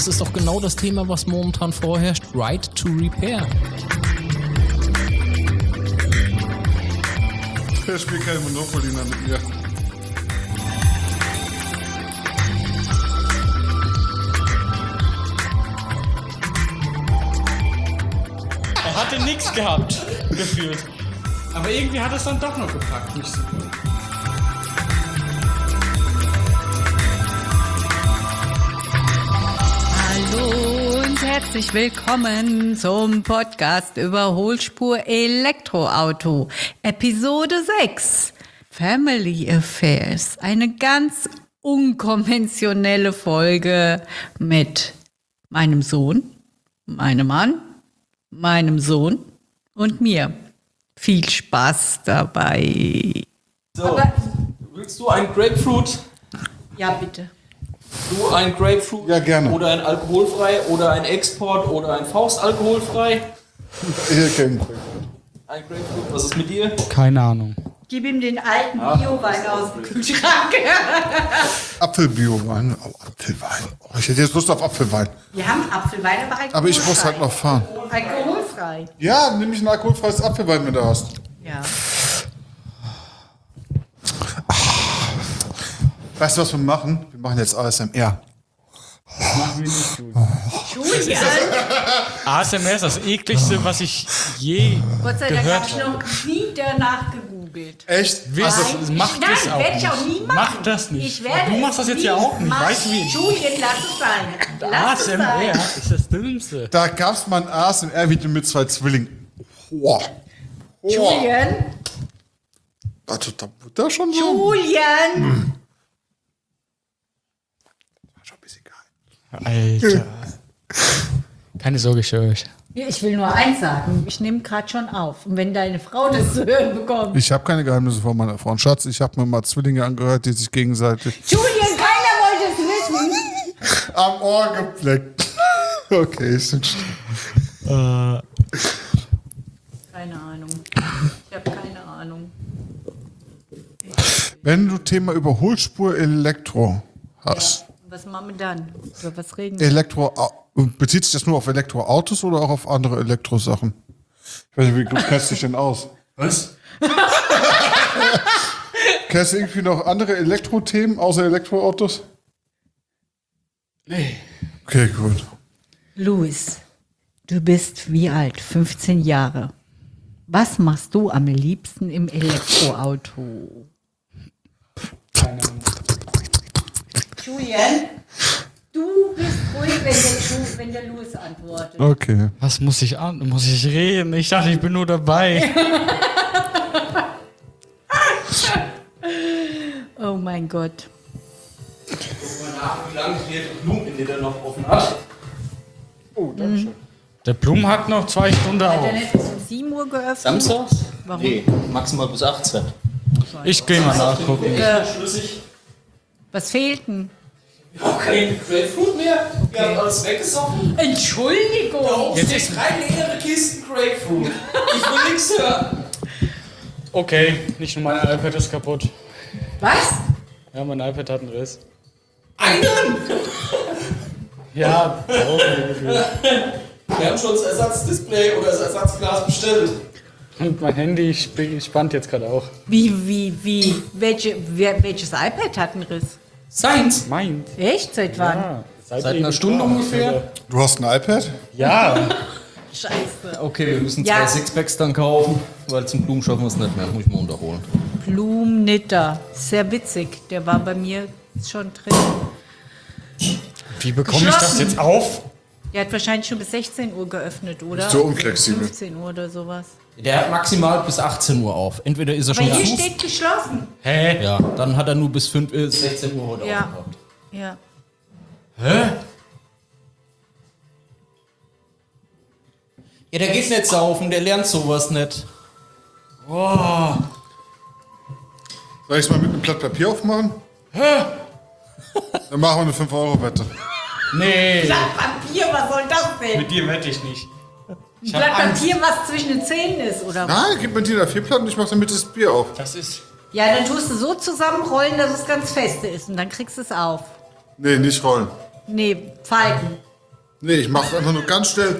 das ist doch genau das Thema, was momentan vorherrscht. Right to Repair. Er spielt kein Monopoly mehr mit mir. Er hatte nichts gehabt, gefühlt. Aber irgendwie hat es dann doch noch gepackt. Nicht so gut. Hallo und herzlich willkommen zum Podcast Überholspur Elektroauto, Episode 6, Family Affairs. Eine ganz unkonventionelle Folge mit meinem Sohn, meinem Mann, meinem Sohn und mir. Viel Spaß dabei. So, willst du ein Grapefruit? Ja, bitte. Du ein Grapefruit? Ja, gerne. Oder ein alkoholfrei, oder ein Export, oder ein Faustalkoholfrei? Hier kein Ein Grapefruit, was ist mit dir? Keine Ahnung. Gib ihm den alten Bio-Wein aus dem Kühlschrank. Apfelbiowein. Oh, Apfelwein. Oh, ich hätte jetzt Lust auf Apfelwein. Wir haben Apfelwein, aber alkoholfrei. Aber ich muss halt noch fahren. Alkoholfrei. Ja, nimm ich ein alkoholfreies Apfelwein, wenn du hast. Ja. Weißt du, was wir machen? Wir machen jetzt ASMR. Machen wir nicht gut. Julian, ASMR ist das ekligste, was ich je Gott sei Dank habe gehört ich habe. noch nie danach gegoogelt. Echt? Mach das auch werde ich auch nicht. nie machen. Mach das nicht. Ich werde Du machst das jetzt ja auch nicht. machen. Weißt du wie? Julian, lass es sein. Lass es ASMR sein. ist das Dümmste. Da gab es mal ein ASMR-Video mit 2 Zwillingen. Boah. Julian, War total Butter schon so? Julian. War schon ein bisschen geil. Alter. Keine Sorge, ich höre euch. Ich will nur eins sagen. Ich nehme gerade schon auf. Und wenn deine Frau das zu hören bekommt. Ich habe keine Geheimnisse von meiner Frau. Und Schatz, ich habe mir mal Zwillinge angehört, die sich gegenseitig Julian, keiner wollte es wissen. am Ohr gepleckt. Okay, ist nicht schlimm. Keine Ahnung. Ich habe keine Ahnung. Wenn du Thema Überholspur Elektro hast. Was machen wir dann? Über was reden wir? Bezieht sich das nur auf Elektroautos oder auch auf andere Elektrosachen? Ich weiß nicht, wie du kennst dich denn aus? Was? Kennst du irgendwie noch andere Elektrothemen außer Elektroautos? Nee. Okay, gut. Louis, du bist wie alt? 15 Jahre. Was machst du am liebsten im Elektroauto? Keine Ahnung. Julian, du bist ruhig, wenn der Louis antwortet. Okay. Was muss ich an? Muss ich reden? Ich dachte, ich bin nur dabei. Oh mein Gott. Guck mal nach, wie lange hier die Blumenende noch offen hat. Oh, danke schön. Der Blum hat noch 2 Stunden Hat auf. er nicht bis um 7 Uhr geöffnet? Samstags? Warum? Nee, maximal bis 18. Ich gehe mal nachgucken. Schlüssig. Was fehlt denn? Ja, kein Grapefruit mehr. Wir haben alles weggesoffen. Entschuldigung. Jetzt ist keine leere Kisten Grapefruit. Ich will nichts hören. Okay, nicht nur mein iPad ist kaputt. Was? Ja, mein iPad hat einen Riss. Einen? Ja, auch gefühlt. Wir haben schon das Ersatzdisplay oder das Ersatzglas bestellt. Und mein Handy spannt jetzt gerade auch. Wie? Welches iPad hat einen Riss? Seins. Meint. Echt? Seit wann? Ja, Seit einer Stunde ungefähr? Du hast ein iPad? Ja. Scheiße. Okay, wir müssen Ja. 2 Sixpacks dann kaufen, weil zum Blumen schaffen wir es nicht mehr. Muss ich mal unterholen. Blumnitter. Sehr witzig. Der war bei mir schon drin. Wie bekomme ich das jetzt auf? Der hat wahrscheinlich schon bis 16 Uhr geöffnet, oder? So unflexibel. 15 Uhr oder sowas. Der hat maximal bis 18 Uhr auf. Entweder ist er Aber schon hier zu. steht geschlossen. Hä? Ja, dann hat er nur bis 16 Uhr heute Ja. aufgehabt. Ja. Ja, der geht nicht saufen, der lernt sowas nicht. Soll ich es mal mit einem Blatt Papier aufmachen? Dann machen wir eine 5-Euro-Wette. Nee, Blatt Papier, was soll das denn? mit dir wette ich nicht. Ein Blatt Papier, was zwischen den Zähnen ist, oder was? Nein, gib mir die A4-Platten und ich mach damit das Bier auf. Das ist... Ja, dann tust du so zusammenrollen, dass es ganz feste ist und dann kriegst du es auf. Nee, nicht rollen. Nee, falten. Nee, ich mach's einfach nur ganz schnell.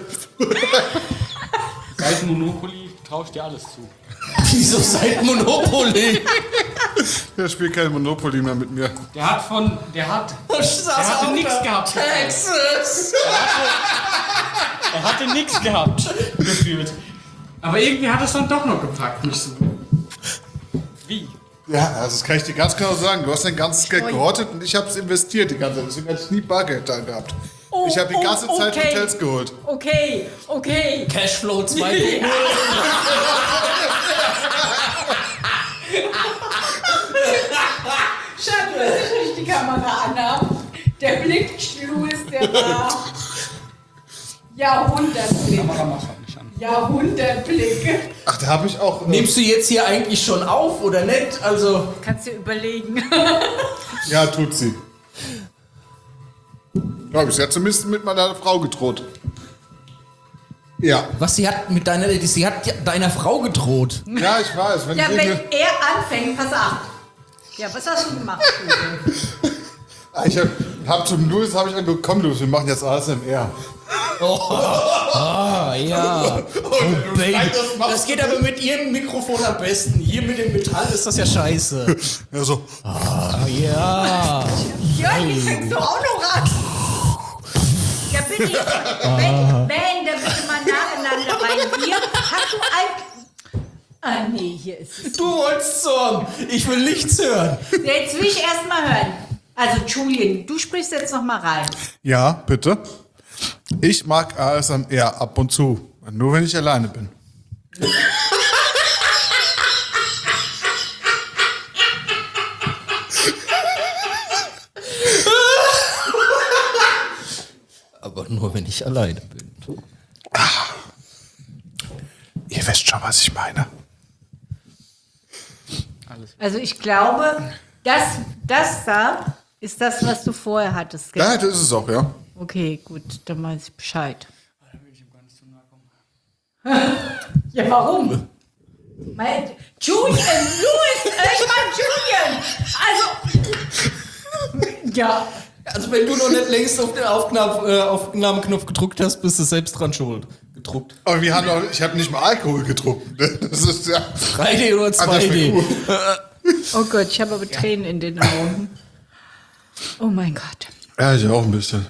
Seit Monopoly traue ich dir alles zu. Wieso seit Monopoly? Der spielt kein Monopoly mehr mit mir. Der hatte nichts gehabt. Texas! Er hatte nichts gehabt, gefühlt. Aber irgendwie hat es dann doch noch gepackt, nicht so. Wie? Ja, also das kann ich dir ganz genau sagen. Du hast dein ganzes Geld gehortet und ich habe es investiert die ganze Zeit. Deswegen hatte ich nie Bargeld da gehabt. Ich habe die ganze Zeit Hotels geholt. Okay. Cashflow 2.0. Schade, dass ich nicht die Kamera anhabe. Der Blick, Louis, der war Jahrhundertblick. Kamera macht halt nicht an. Jahrhundertblick. Ach, da habe ich auch... Nimmst du jetzt hier eigentlich schon auf oder nicht? Also. Kannst du überlegen. Ja, tut sie. Ja, sie hat zumindest mit meiner Frau gedroht. Ja. Was, sie hat deiner Frau gedroht. Ja, ich weiß. Wenn Ja, ich wenn irgendwie- er anfängt, pass auf. Ja, was hast du gemacht, Uwe? Ich hab zum Louis angeguckt, komm Louis, wir machen jetzt ASMR. Ah, ja. Oh, Baby. das machst Das geht aber mit ihrem Mikrofon am besten. Hier mit dem Metall ist das ja scheiße. Ja, so. Ah, ja. Ja, jetzt fängst du auch noch an. Ja, bitte. Wenn da bitte mal nacheinander, weil hier hast du ein... Ah, nee, hier ist es. Du wolltest sagen, ich will nichts hören. Jetzt will ich erst mal hören. Also, Julian, du sprichst jetzt noch mal rein. Ja, bitte. Ich mag ASMR ab und zu. Nur wenn ich alleine bin. Aber nur, wenn ich alleine bin. Ihr wisst schon, was ich meine. Also, ich glaube, das da ist das, was du vorher hattest. Gell? Ja, das ist es auch, ja. Okay, gut, dann weiß ich Bescheid. Ja, warum? Julian, Louis, ich meine Julian. Also, ja. Also wenn du noch nicht längst auf den Aufnahmeknopf gedruckt hast, bist du selbst dran schuld. Gedruckt. Aber ich habe nicht mal Alkohol getrunken. Das ist ja... 3D oder 2D? Oh Gott, ich habe aber Tränen in den Augen. Oh mein Gott. Ja, ich auch ein bisschen.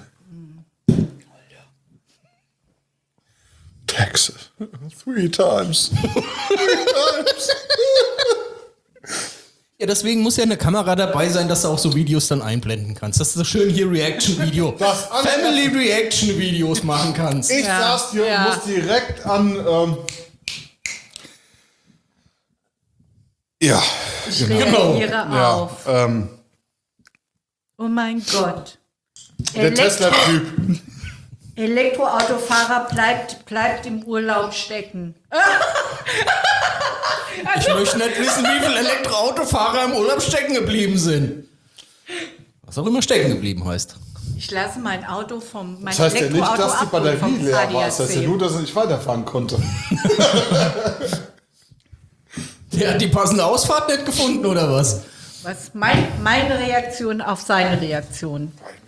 Texas. 3 times. Ja, deswegen muss ja eine Kamera dabei sein, dass du auch so Videos dann einblenden kannst. Dass du so schön hier Reaction-Video, Das alles- Family-Reaction-Videos machen kannst. Ich Ja, saß hier ja. und muss direkt an... ja, Ich reagiere auf. Oh mein Gott. der Tesla-Typ. Elektroautofahrer bleibt im Urlaub stecken. Ich möchte nicht wissen, wie viele Elektroautofahrer im Urlaub stecken geblieben sind. Was auch immer stecken geblieben heißt. Ich lasse mein Das heißt ja nicht, dass die Batterie leer war. Das heißt ja nur, dass er nicht weiterfahren konnte. Der hat die passende Ausfahrt nicht gefunden, oder was? Was meine Reaktion auf seine Reaktion.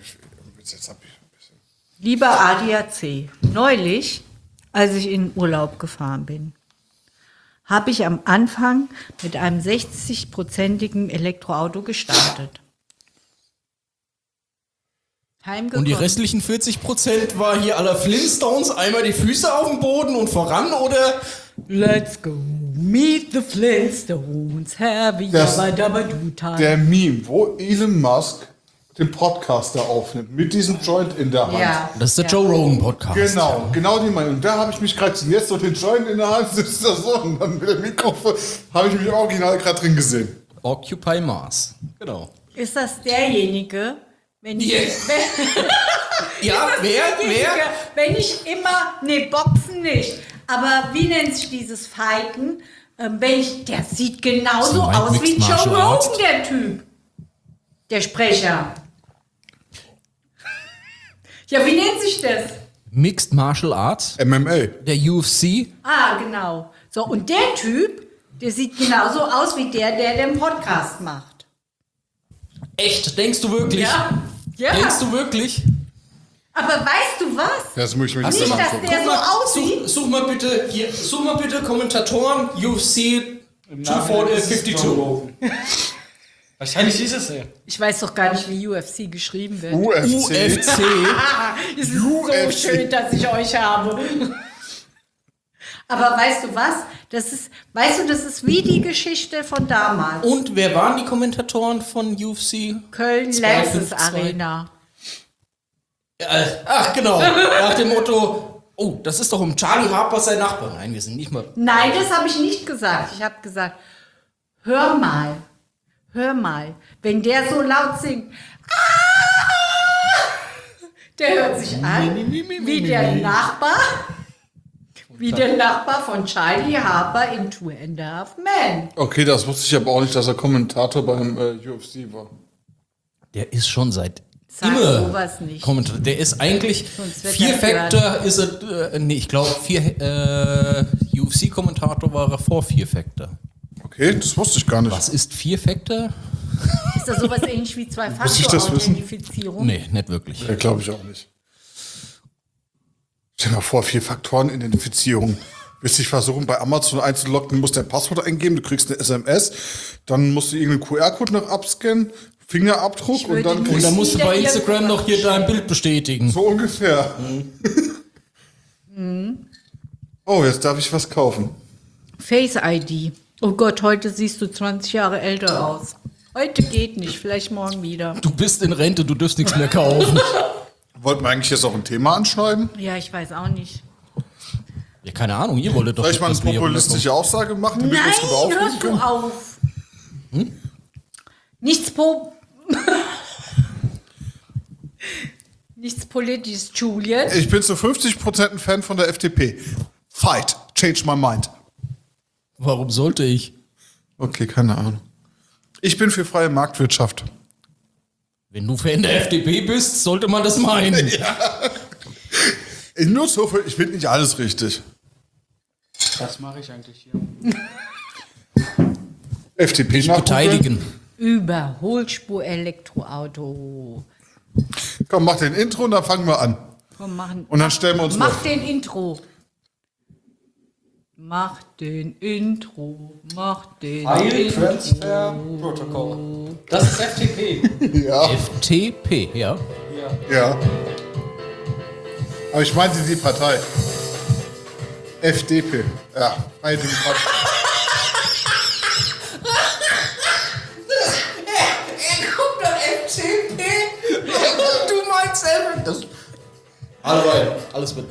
Lieber ADAC, neulich, als ich in Urlaub gefahren bin, habe ich am Anfang mit einem 60-prozentigen Elektroauto gestartet. Heimgekommen. Und die restlichen 40% war hier aller Flintstones, einmal die Füße auf dem Boden und voran, oder? Let's go, meet the Flintstones, heavy Das- yabba dabba do time. Der Meme, wo Elon Musk den Podcaster aufnimmt, mit diesem Joint in der Hand. Ja. Das ist der Joe Rogan Podcast. Genau die Meinung. Und da habe ich mich gerade jetzt so den Joint in der Hand, sitzt da so und dann mit dem Mikrofon, habe ich mich original gerade drin gesehen. Occupy Mars. Genau. Ist das derjenige, wenn ich, Yes. wenn, Ja, wer? wenn ich immer, nee, Boxen nicht, aber wie nennt sich dieses Fighten? Der sieht genauso So, aus wie Mixed Joe Martial Arts. Rogan, der Typ. Der Sprecher. Ja, wie nennt sich das? Mixed Martial Arts, MMA. der UFC. Ah, genau. So, und der Typ, der sieht genauso aus wie der den Podcast macht. Echt? Denkst du wirklich? Ja. Denkst du wirklich? Aber weißt du was? Das muss ich mir Nicht, nicht dass angucken. der so aussieht. Such mal bitte Kommentatoren UFC 252. Wahrscheinlich ist es ja. Ich weiß doch gar nicht, wie UFC geschrieben wird. UFC. UFC. Es ist so schön, dass ich euch habe. Aber weißt du was? Das ist wie die Geschichte von damals. Und wer waren die Kommentatoren von UFC? Köln 252. Lanxess Arena. Ach genau, nach dem Motto, oh, das ist doch um Charlie Harper sein Nachbar. Nein, wir sind nicht mal... Nein, das habe ich nicht gesagt. Ich habe gesagt, hör mal, wenn der so laut singt, der hört sich an wie der Nachbar von Charlie Harper in Two and a Half Men. Okay, das wusste ich aber auch nicht, dass er Kommentator beim UFC war. Der ist schon seit Sag immer sowas nicht. Kommentator. Der ist eigentlich Sonst wird Fear er Factor ist er, ich glaube UFC-Kommentator war er vor Fear Factor. Okay, das wusste ich gar nicht. Was ist Fear Factor? Ist das sowas ähnlich wie ich das wissen? Zwei-Faktor-Authentifizierung? Nee, nicht wirklich. Ja, glaube ich auch nicht. Stell dir mal vor, 4-Faktoren-Identifizierung. Willst dich versuchen, bei Amazon einzuloggen, musst dein Passwort eingeben, du kriegst eine SMS, dann musst du irgendeinen QR-Code noch abscannen, Fingerabdruck und dann Und dann musst du bei Wieder Instagram noch hier dein Bild bestätigen. so ungefähr. Oh, jetzt darf ich was kaufen. Face ID. Oh Gott, heute siehst du 20 Jahre älter aus. Heute geht nicht, vielleicht morgen wieder. Du bist in Rente, du dürfst nichts mehr kaufen. Wollten wir eigentlich jetzt auch ein Thema anschneiden? Ja, ich weiß auch nicht. Ja, keine Ahnung, ihr wolltet doch... Soll ich mal eine dass wir hier populistische Aussage machen, damit wir uns darüber Nein, aufregen hörst du können? auf. Nichts Politisches, Julian. Ich bin zu 50% ein Fan von der FDP. Fight, change my mind. Warum sollte ich? Okay, keine Ahnung. Ich bin für freie Marktwirtschaft. Wenn du Fan der FDP bist, sollte man das meinen. Nur so viel, ich finde nicht alles richtig. Das mache ich eigentlich hier. FDP nachgucken. Beteiligen. Überholspur-Elektroauto. Komm, mach den Intro und dann fangen wir an. Komm, Und dann stellen wir uns Mach vor. den Intro. Mach den Intro. File Transfer Protocol. Das ist FTP. Ja, FTP, ja. ja. Aber ich meinte die Partei. FDP. Ja, eine Demokratie. Er guckt an FTP. Du meinst das. Alles mit.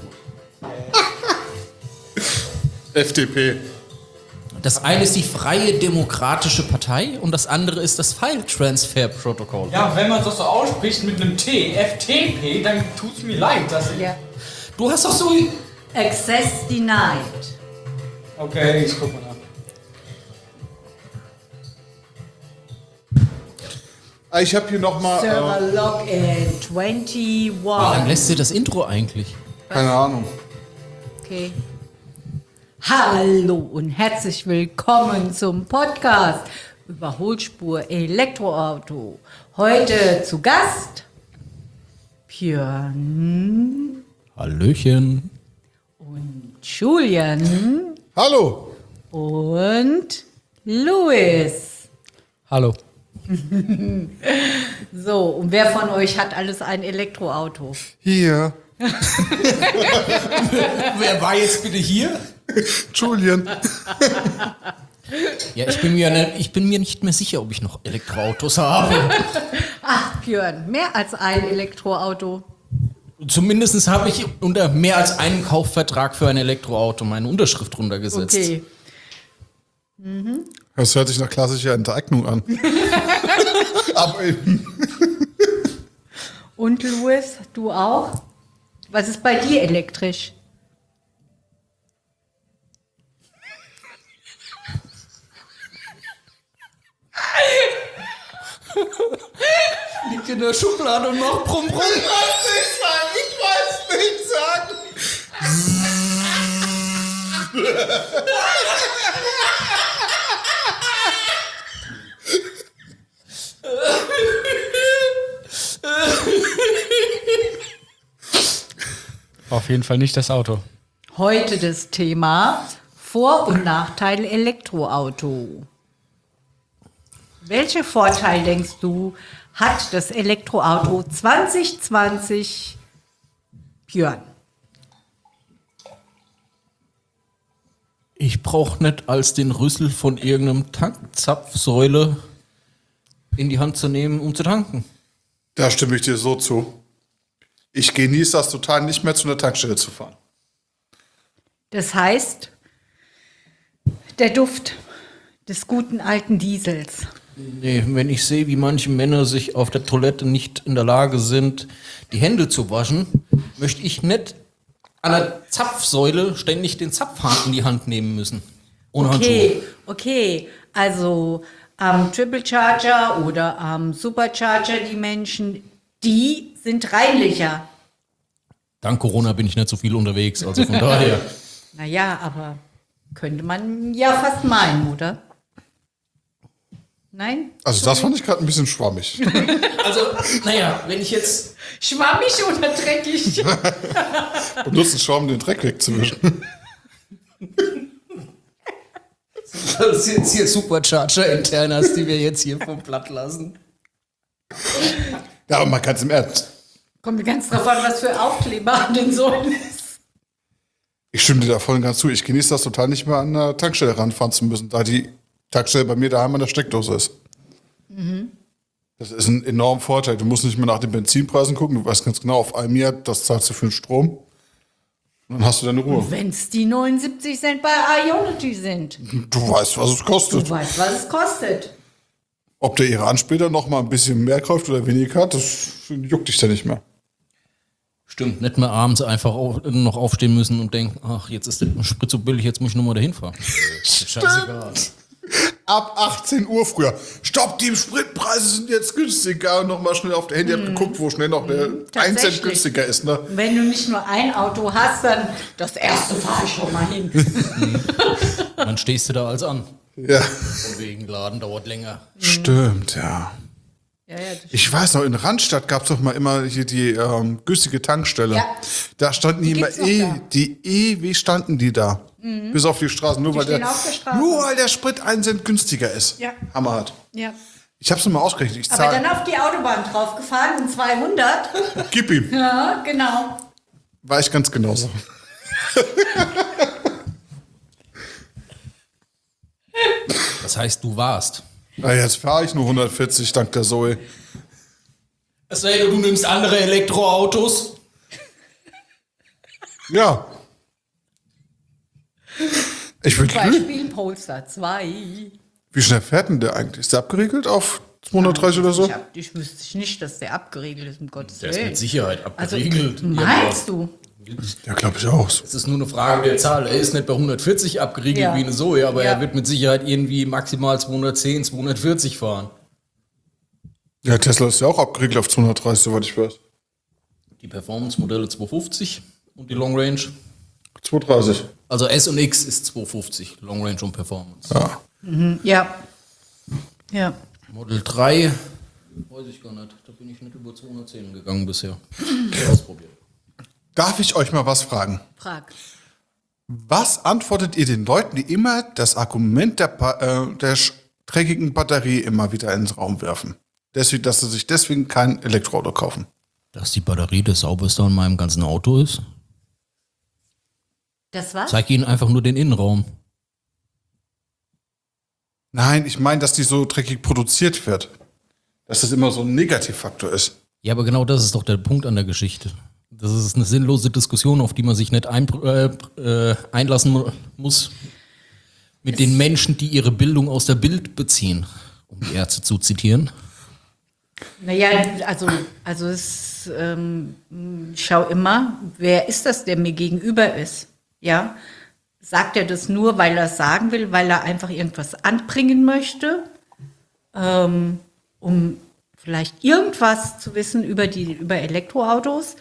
FDP. Das eine ist die Freie Demokratische Partei und das andere ist das File Transfer Protocol. Ja, wenn man das so ausspricht mit einem T, FTP, dann tut's mir leid, dass ich... Ja. Du hast doch so... Access denied. Okay, ich guck mal nach. Ich habe hier nochmal, Server Login 21. Wie lange lässt dir das Intro eigentlich? keine Ahnung. Okay. Hallo und herzlich willkommen zum Podcast Überholspur Elektroauto. Heute zu Gast Björn Hallöchen. und Julian Hallo. und Louis. Hallo. So, und wer von euch hat alles ein Elektroauto? Hier. Wer war jetzt bitte hier? Julian. Ja, ich bin mir nicht mehr sicher, ob ich noch Elektroautos habe. Ach, Björn, mehr als ein Elektroauto. Zumindest habe ich unter mehr als einem Kaufvertrag für ein Elektroauto meine Unterschrift drunter gesetzt. Okay. Das hört sich nach klassischer Enteignung an. Aber eben. Und Louis, du auch? Was ist bei dir elektrisch? Liegt in der Schublade und macht Brumm Brumm. Ich weiß nicht sagen. Auf jeden Fall nicht das Auto. Heute das Thema Vor- und Nachteile Elektroauto. Welche Vorteile denkst du, hat das Elektroauto 2020, Björn? Ich brauche nicht als den Rüssel von irgendeinem Tankzapfsäule in die Hand zu nehmen, um zu tanken. Da stimme ich dir so zu. Ich genieße das total, nicht mehr zu einer Tankstelle zu fahren. Das heißt, der Duft des guten alten Diesels. Nee, wenn ich sehe, wie manche Männer sich auf der Toilette nicht in der Lage sind, die Hände zu waschen, möchte ich nicht an der Zapfsäule ständig den Zapfhahn in die Hand nehmen müssen. Ohne Handschuhe. Okay. Also am Triple Charger oder am Supercharger, die Menschen, die sind reinlicher. Dank Corona bin ich nicht so viel unterwegs, also von daher. Naja, aber könnte man ja fast meinen, oder? Nein? Also das fand ich gerade ein bisschen schwammig. Also, naja, wenn ich jetzt... Schwammig oder dreckig? Benutzen Schaum, um den Dreck wegzuwischen. Das sind jetzt hier Supercharger-Internas, die wir jetzt hier vom Blatt lassen. Ja, aber man kann es im Ernst. Kommt ganz drauf an, was für Aufkleber an den Säulen ist. Ich stimme dir da voll und ganz zu. Ich genieße das total nicht mehr an der Tankstelle ranfahren zu müssen, da die Tankstelle bei mir daheim an der Steckdose ist. Das ist ein enormer Vorteil. Du musst nicht mehr nach den Benzinpreisen gucken. Du weißt ganz genau, auf einem Jahr, das zahlst du für den Strom. Und dann hast du deine Ruhe. Wenn es die 79 Cent bei Ionity sind. Du weißt, was es kostet. Du weißt, was es kostet. Ob der Iran später noch mal ein bisschen mehr kauft oder weniger hat, das juckt dich ja nicht mehr. Stimmt, nicht mehr abends einfach noch aufstehen müssen und denken, ach, jetzt ist der Sprit so billig, jetzt muss ich nochmal dahin fahren. Scheißegal. Ab 18 Uhr früher. Stopp, die Spritpreise sind jetzt günstiger. Und nochmal schnell auf der Handy geguckt, wo schnell noch der 1 Cent günstiger ist. Ne? Wenn du nicht nur ein Auto hast, dann das erste fahre ich schon mal hin. Dann stehst du da als an. Ja. Von wegen Laden dauert länger. Stimmt, ja. Ja, Ich weiß noch, in Randstadt gab es doch mal immer hier die günstige Tankstelle. Ja. Da standen die immer gibt's noch da. ewig standen die da. Bis auf die Straßen. Nur, weil stehen der, auf der Straße. nur weil der Sprit 1 Cent günstiger ist. Ja. Hammerhart. ja. Ich hab's nur mal ausgerechnet. Ich Aber zahle. dann auf die Autobahn draufgefahren und 200. Gib ihm. Ja, genau. War ich ganz genauso. Das heißt, du warst. Ja, jetzt fahre ich nur 140 dank der Zoe. Es sei denn, du nimmst andere Elektroautos. Ja. Ich will Beispiel Polestar 2. Wie schnell fährt denn der eigentlich? Ist der abgeriegelt auf 230 oder so? Ich wüsste nicht, dass der abgeriegelt ist, um Gottes Der ist mit Willen. Sicherheit Also, abgeriegelt. meinst du? Ja, glaube ich auch. Es ist nur eine Frage der Zahl. Er ist nicht bei 140 abgeriegelt Ja. wie eine Zoe, aber Ja. er wird mit Sicherheit irgendwie maximal 210, 240 fahren. Ja, Tesla ist ja auch abgeriegelt auf 230, soweit ich weiß. Die Performance-Modelle 250 und die Long Range. 230. Also S und X ist 250, Long Range und Performance. Ja. Ja. Ja. Model 3, weiß ich gar nicht. Da bin ich nicht über 210 gegangen bisher. Ausprobiert. Darf ich euch mal was fragen? Frag. Was antwortet ihr den Leuten, die immer das Argument der dreckigen Batterie immer wieder ins Raum werfen? Deswegen, dass sie sich deswegen kein Elektroauto kaufen. Dass die Batterie das sauberste an meinem ganzen Auto ist? Das was? Zeig ihnen einfach nur den Innenraum. Nein, ich meine, dass die so dreckig produziert wird. Dass das immer so ein Negativfaktor ist. Ja, aber genau das ist doch der Punkt an der Geschichte. Das ist eine sinnlose Diskussion, auf die man sich nicht einlassen muss. Mit den Menschen, die ihre Bildung aus der Bild beziehen, um die Ärzte zu zitieren. Naja, also ich schau immer, wer ist das, der mir gegenüber ist? Ja, sagt er das nur, weil er es sagen will, weil er einfach irgendwas anbringen möchte, um vielleicht irgendwas zu wissen über Elektroautos,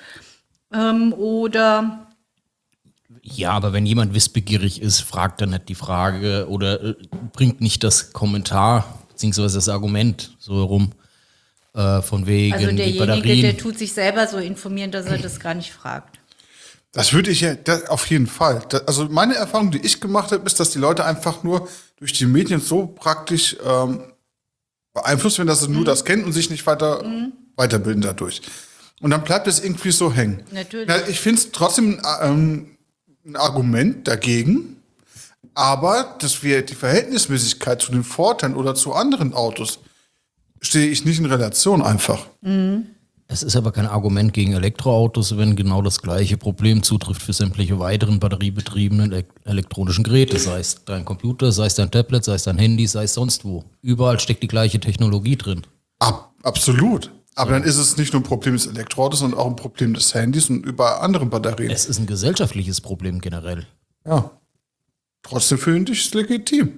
oder Ja, aber wenn jemand wissbegierig ist, fragt er nicht die Frage oder bringt nicht das Kommentar beziehungsweise das Argument so herum von wegen also die derjenige, Batterien. der tut sich selber so informieren, dass er das gar nicht fragt. Das würde ich ja, das auf jeden Fall. Also meine Erfahrung, die ich gemacht habe, ist, dass die Leute einfach nur durch die Medien so praktisch beeinflusst werden, dass sie nur das kennen und sich nicht weiterbilden dadurch. Und dann bleibt es irgendwie so hängen. Natürlich. Ja, ich finde es trotzdem ein Argument dagegen, aber dass wir die Verhältnismäßigkeit zu den Vorteilen oder zu anderen Autos stehe ich nicht in Relation einfach. Es ist aber kein Argument gegen Elektroautos, wenn genau das gleiche Problem zutrifft für sämtliche weiteren batteriebetriebenen elektronischen Geräte, sei es dein Computer, sei es dein Tablet, sei es dein Handy, sei es sonst wo. Überall steckt die gleiche Technologie drin. Absolut. Aber dann ist es nicht nur ein Problem des Elektroautos, sondern auch ein Problem des Handys und über andere Batterien. Es ist ein gesellschaftliches Problem generell. Ja. Trotzdem finde ich es legitim.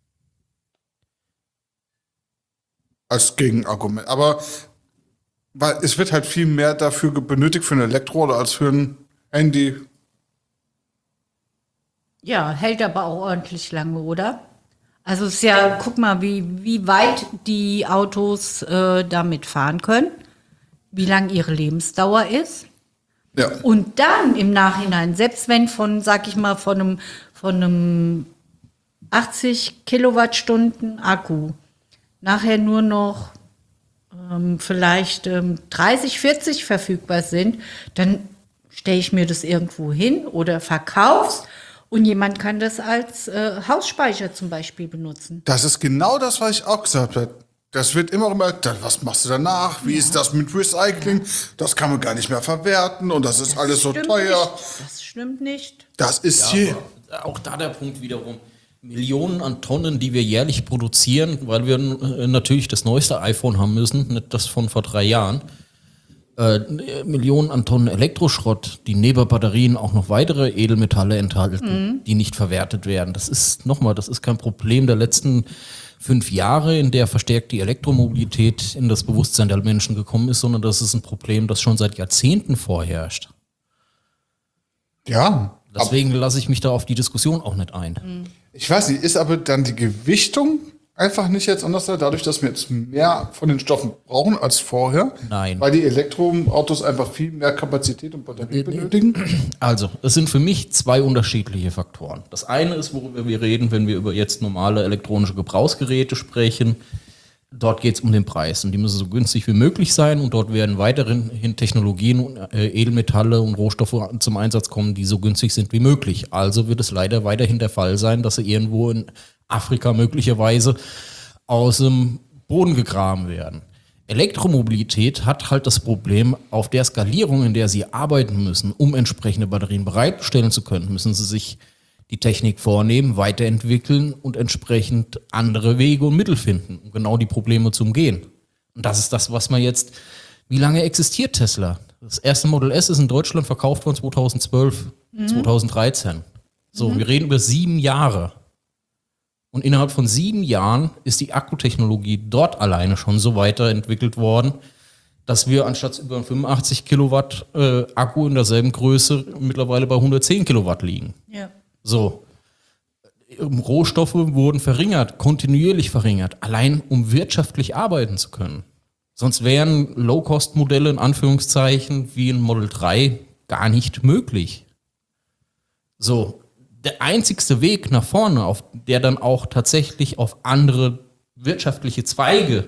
Als Gegenargument. Aber weil es wird halt viel mehr dafür benötigt für ein Elektroauto als für ein Handy. Ja, hält aber auch ordentlich lange, oder? Also es ist ja, guck mal, wie weit die Autos damit fahren können, wie lang ihre Lebensdauer ist. Ja. Und dann im Nachhinein, selbst wenn sag ich mal, von einem 80 Kilowattstunden Akku nachher nur noch vielleicht 30, 40 verfügbar sind, dann stelle ich mir das irgendwo hin oder verkauf's und jemand kann das als Hausspeicher zum Beispiel benutzen. Das ist genau das, was ich auch gesagt habe. Das wird immer was machst du danach? Wie ist das mit Recycling? Das kann man gar nicht mehr verwerten und das ist alles so Stimmt teuer. nicht. Das stimmt nicht. Das ist hier. Auch da der Punkt wiederum. Millionen an Tonnen, die wir jährlich produzieren, weil wir natürlich das neueste iPhone haben müssen, nicht das von vor 3 Jahren. Millionen an Tonnen Elektroschrott, die neben Batterien auch noch weitere Edelmetalle enthalten, die nicht verwertet werden. Das ist kein Problem der letzten 5 Jahre, in der verstärkt die Elektromobilität in das Bewusstsein der Menschen gekommen ist, sondern das ist ein Problem, das schon seit Jahrzehnten vorherrscht. Ja. Deswegen lasse ich mich da auf die Diskussion auch nicht ein. Ich weiß nicht, ist aber dann die Gewichtung einfach nicht jetzt anders, dadurch, dass wir jetzt mehr von den Stoffen brauchen als vorher? Nein. Weil die Elektroautos einfach viel mehr Kapazität und Batterie benötigen? Also, es sind für mich 2 unterschiedliche Faktoren. Das eine ist, worüber wir reden, wenn wir über jetzt normale elektronische Gebrauchsgeräte sprechen. Dort geht es um den Preis und die müssen so günstig wie möglich sein und dort werden weiterhin Technologien und Edelmetalle und Rohstoffe zum Einsatz kommen, die so günstig sind wie möglich. Also wird es leider weiterhin der Fall sein, dass sie irgendwo in Afrika möglicherweise aus dem Boden gegraben werden. Elektromobilität hat halt das Problem, auf der Skalierung, in der sie arbeiten müssen, um entsprechende Batterien bereitstellen zu können, müssen sie sich die Technik vornehmen, weiterentwickeln und entsprechend andere Wege und Mittel finden, um genau die Probleme zu umgehen. Und das ist das, was man jetzt, wie lange existiert Tesla? Das erste Model S ist in Deutschland verkauft worden 2012, 2013. So, wir reden über 7 Jahre. Und innerhalb von 7 Jahren ist die Akkutechnologie dort alleine schon so weiterentwickelt worden, dass wir anstatt über 85 Kilowatt Akku in derselben Größe mittlerweile bei 110 Kilowatt liegen. Ja. So, Rohstoffe wurden verringert, kontinuierlich verringert, allein um wirtschaftlich arbeiten zu können. Sonst wären Low-Cost-Modelle in Anführungszeichen wie ein Model 3 gar nicht möglich. So, der einzigste Weg nach vorne, auf der dann auch tatsächlich auf andere wirtschaftliche Zweige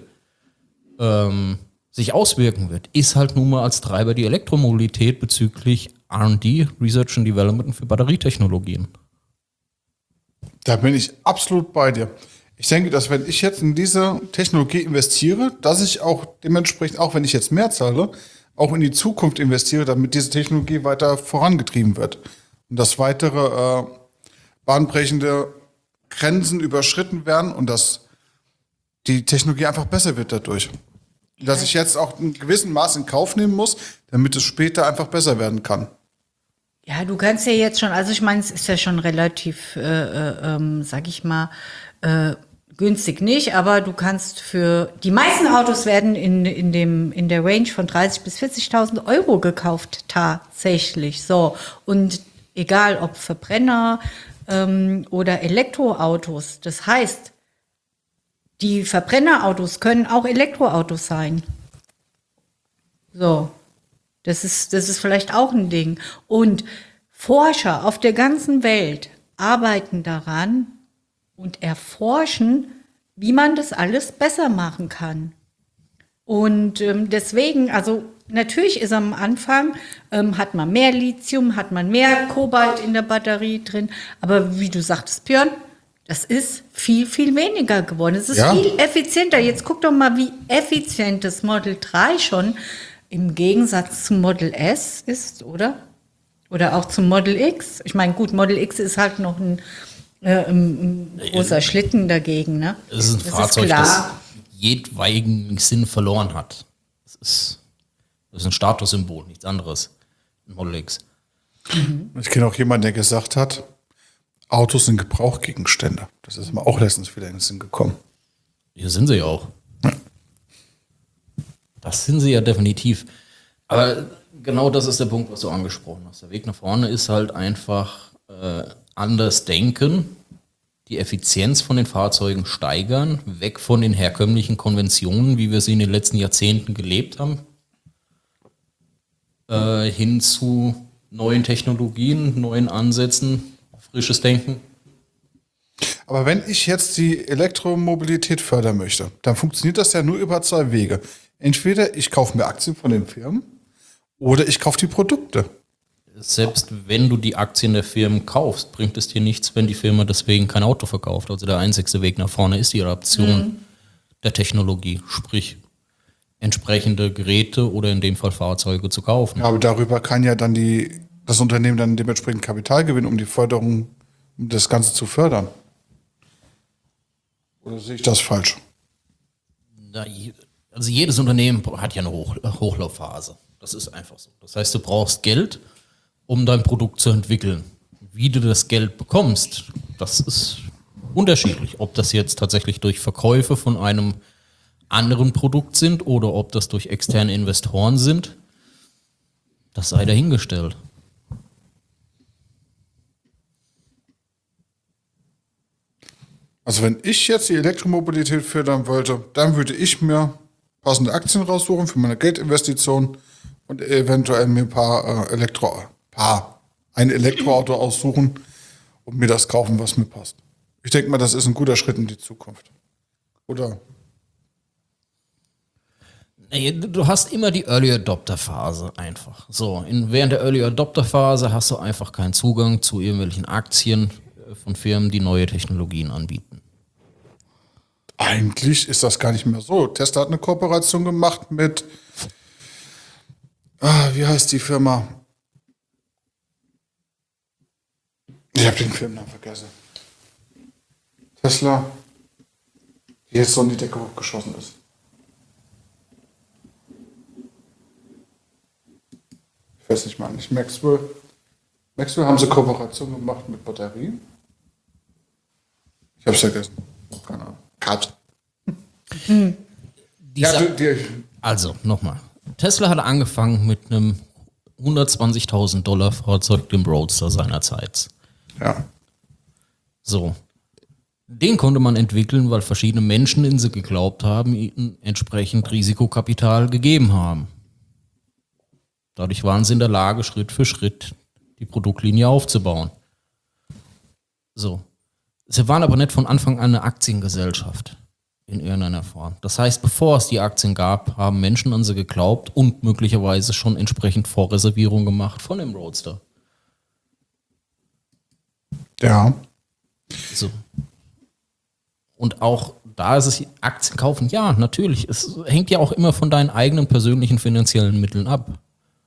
sich auswirken wird, ist halt nun mal als Treiber die Elektromobilität bezüglich R&D, Research and Development für Batterietechnologien. Da bin ich absolut bei dir. Ich denke, dass wenn ich jetzt in diese Technologie investiere, dass ich auch dementsprechend, auch wenn ich jetzt mehr zahle, auch in die Zukunft investiere, damit diese Technologie weiter vorangetrieben wird. Und dass weitere bahnbrechende Grenzen überschritten werden und dass die Technologie einfach besser wird dadurch. Dass ich jetzt auch in gewissem Maß in Kauf nehmen muss, damit es später einfach besser werden kann. Ja, du kannst ja jetzt schon, also ich meine, es ist ja schon relativ, sag ich mal, günstig nicht, aber du kannst für, die meisten Autos werden in der Range von 30.000 bis 40.000 Euro gekauft, tatsächlich, so. Und egal, ob Verbrenner oder Elektroautos, das heißt, die Verbrennerautos können auch Elektroautos sein. So. Das ist vielleicht auch ein Ding. Und Forscher auf der ganzen Welt arbeiten daran und erforschen, wie man das alles besser machen kann. Und deswegen, also natürlich ist am Anfang, hat man mehr Lithium, hat man mehr Kobalt in der Batterie drin, aber wie du sagtest, Björn, das ist viel, viel weniger geworden. Es ist viel effizienter. Jetzt guck doch mal, wie effizient das Model 3 schon im Gegensatz zum Model S ist, oder? Oder auch zum Model X. Ich meine, gut, Model X ist halt noch ein großer Schlitten dagegen. Ne? Es ist ein Fahrzeug, das jedweigen Sinn verloren hat. Das ist ein Statussymbol, nichts anderes. Ein Model X. Ich kenne auch jemanden, der gesagt hat, Autos sind Gebrauchgegenstände. Das ist mir auch letztens wieder in den Sinn gekommen. Hier sind sie ja auch. Das sind sie ja definitiv. Aber genau das ist der Punkt, was du angesprochen hast. Der Weg nach vorne ist halt einfach anders denken, die Effizienz von den Fahrzeugen steigern, weg von den herkömmlichen Konventionen, wie wir sie in den letzten Jahrzehnten gelebt haben, hin zu neuen Technologien, neuen Ansätzen, frisches Denken. Aber wenn ich jetzt die Elektromobilität fördern möchte, dann funktioniert das ja nur über 2 Wege. Entweder ich kaufe mir Aktien von den Firmen oder ich kaufe die Produkte. Selbst wenn du die Aktien der Firmen kaufst, bringt es dir nichts, wenn die Firma deswegen kein Auto verkauft. Also der einzigste Weg nach vorne ist die Adaption der Technologie, sprich entsprechende Geräte oder in dem Fall Fahrzeuge zu kaufen. Ja, aber darüber kann ja dann das Unternehmen dann dementsprechend Kapital gewinnen, um die Förderung, um das Ganze zu fördern. Oder sehe ich das falsch? Also jedes Unternehmen hat ja eine Hochlaufphase. Das ist einfach so. Das heißt, du brauchst Geld, um dein Produkt zu entwickeln. Wie du das Geld bekommst, das ist unterschiedlich. Ob das jetzt tatsächlich durch Verkäufe von einem anderen Produkt sind oder ob das durch externe Investoren sind, das sei dahingestellt. Also wenn ich jetzt die Elektromobilität fördern wollte, dann würde ich mir passende Aktien raussuchen für meine Geldinvestition und eventuell mir ein Elektroauto aussuchen und mir das kaufen, was mir passt. Ich denke mal, das ist ein guter Schritt in die Zukunft. Oder? Du hast immer die Early Adopter Phase einfach. So, während der Early Adopter Phase hast du einfach keinen Zugang zu irgendwelchen Aktien von Firmen, die neue Technologien anbieten. Eigentlich ist das gar nicht mehr so. Tesla hat eine Kooperation gemacht mit, wie heißt die Firma? Ich habe den Firmennamen vergessen. Tesla, die jetzt so in die Decke hochgeschossen ist. Ich weiß nicht mal, nicht Maxwell. Maxwell haben sie Kooperation gemacht mit Batterien. Ich hab's vergessen. Keine Ahnung. Cut. Also, nochmal. Tesla hat angefangen mit einem $120.000 Fahrzeug, dem Roadster seinerzeit. Ja. So. Den konnte man entwickeln, weil verschiedene Menschen in sie geglaubt haben, ihnen entsprechend Risikokapital gegeben haben. Dadurch waren sie in der Lage, Schritt für Schritt die Produktlinie aufzubauen. So. Sie waren aber nicht von Anfang an eine Aktiengesellschaft in irgendeiner Form. Das heißt, bevor es die Aktien gab, haben Menschen an sie geglaubt und möglicherweise schon entsprechend Vorreservierung gemacht von dem Roadster. Ja. So. Und auch da ist es Aktien kaufen, ja, natürlich. Es hängt ja auch immer von deinen eigenen persönlichen finanziellen Mitteln ab.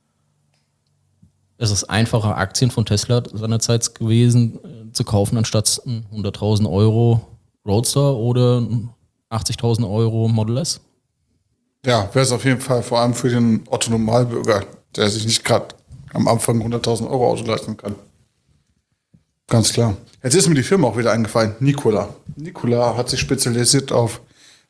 Es ist einfacher, Aktien von Tesla seinerzeit gewesen zu kaufen, anstatt 100.000 Euro Roadster oder 80.000 Euro Model S. Ja, wäre es auf jeden Fall vor allem für den Otto-Normalbürger, der sich nicht gerade am Anfang 100.000 Euro Auto leisten kann. Ganz klar. Jetzt ist mir die Firma auch wieder eingefallen. Nikola. Nikola hat sich spezialisiert auf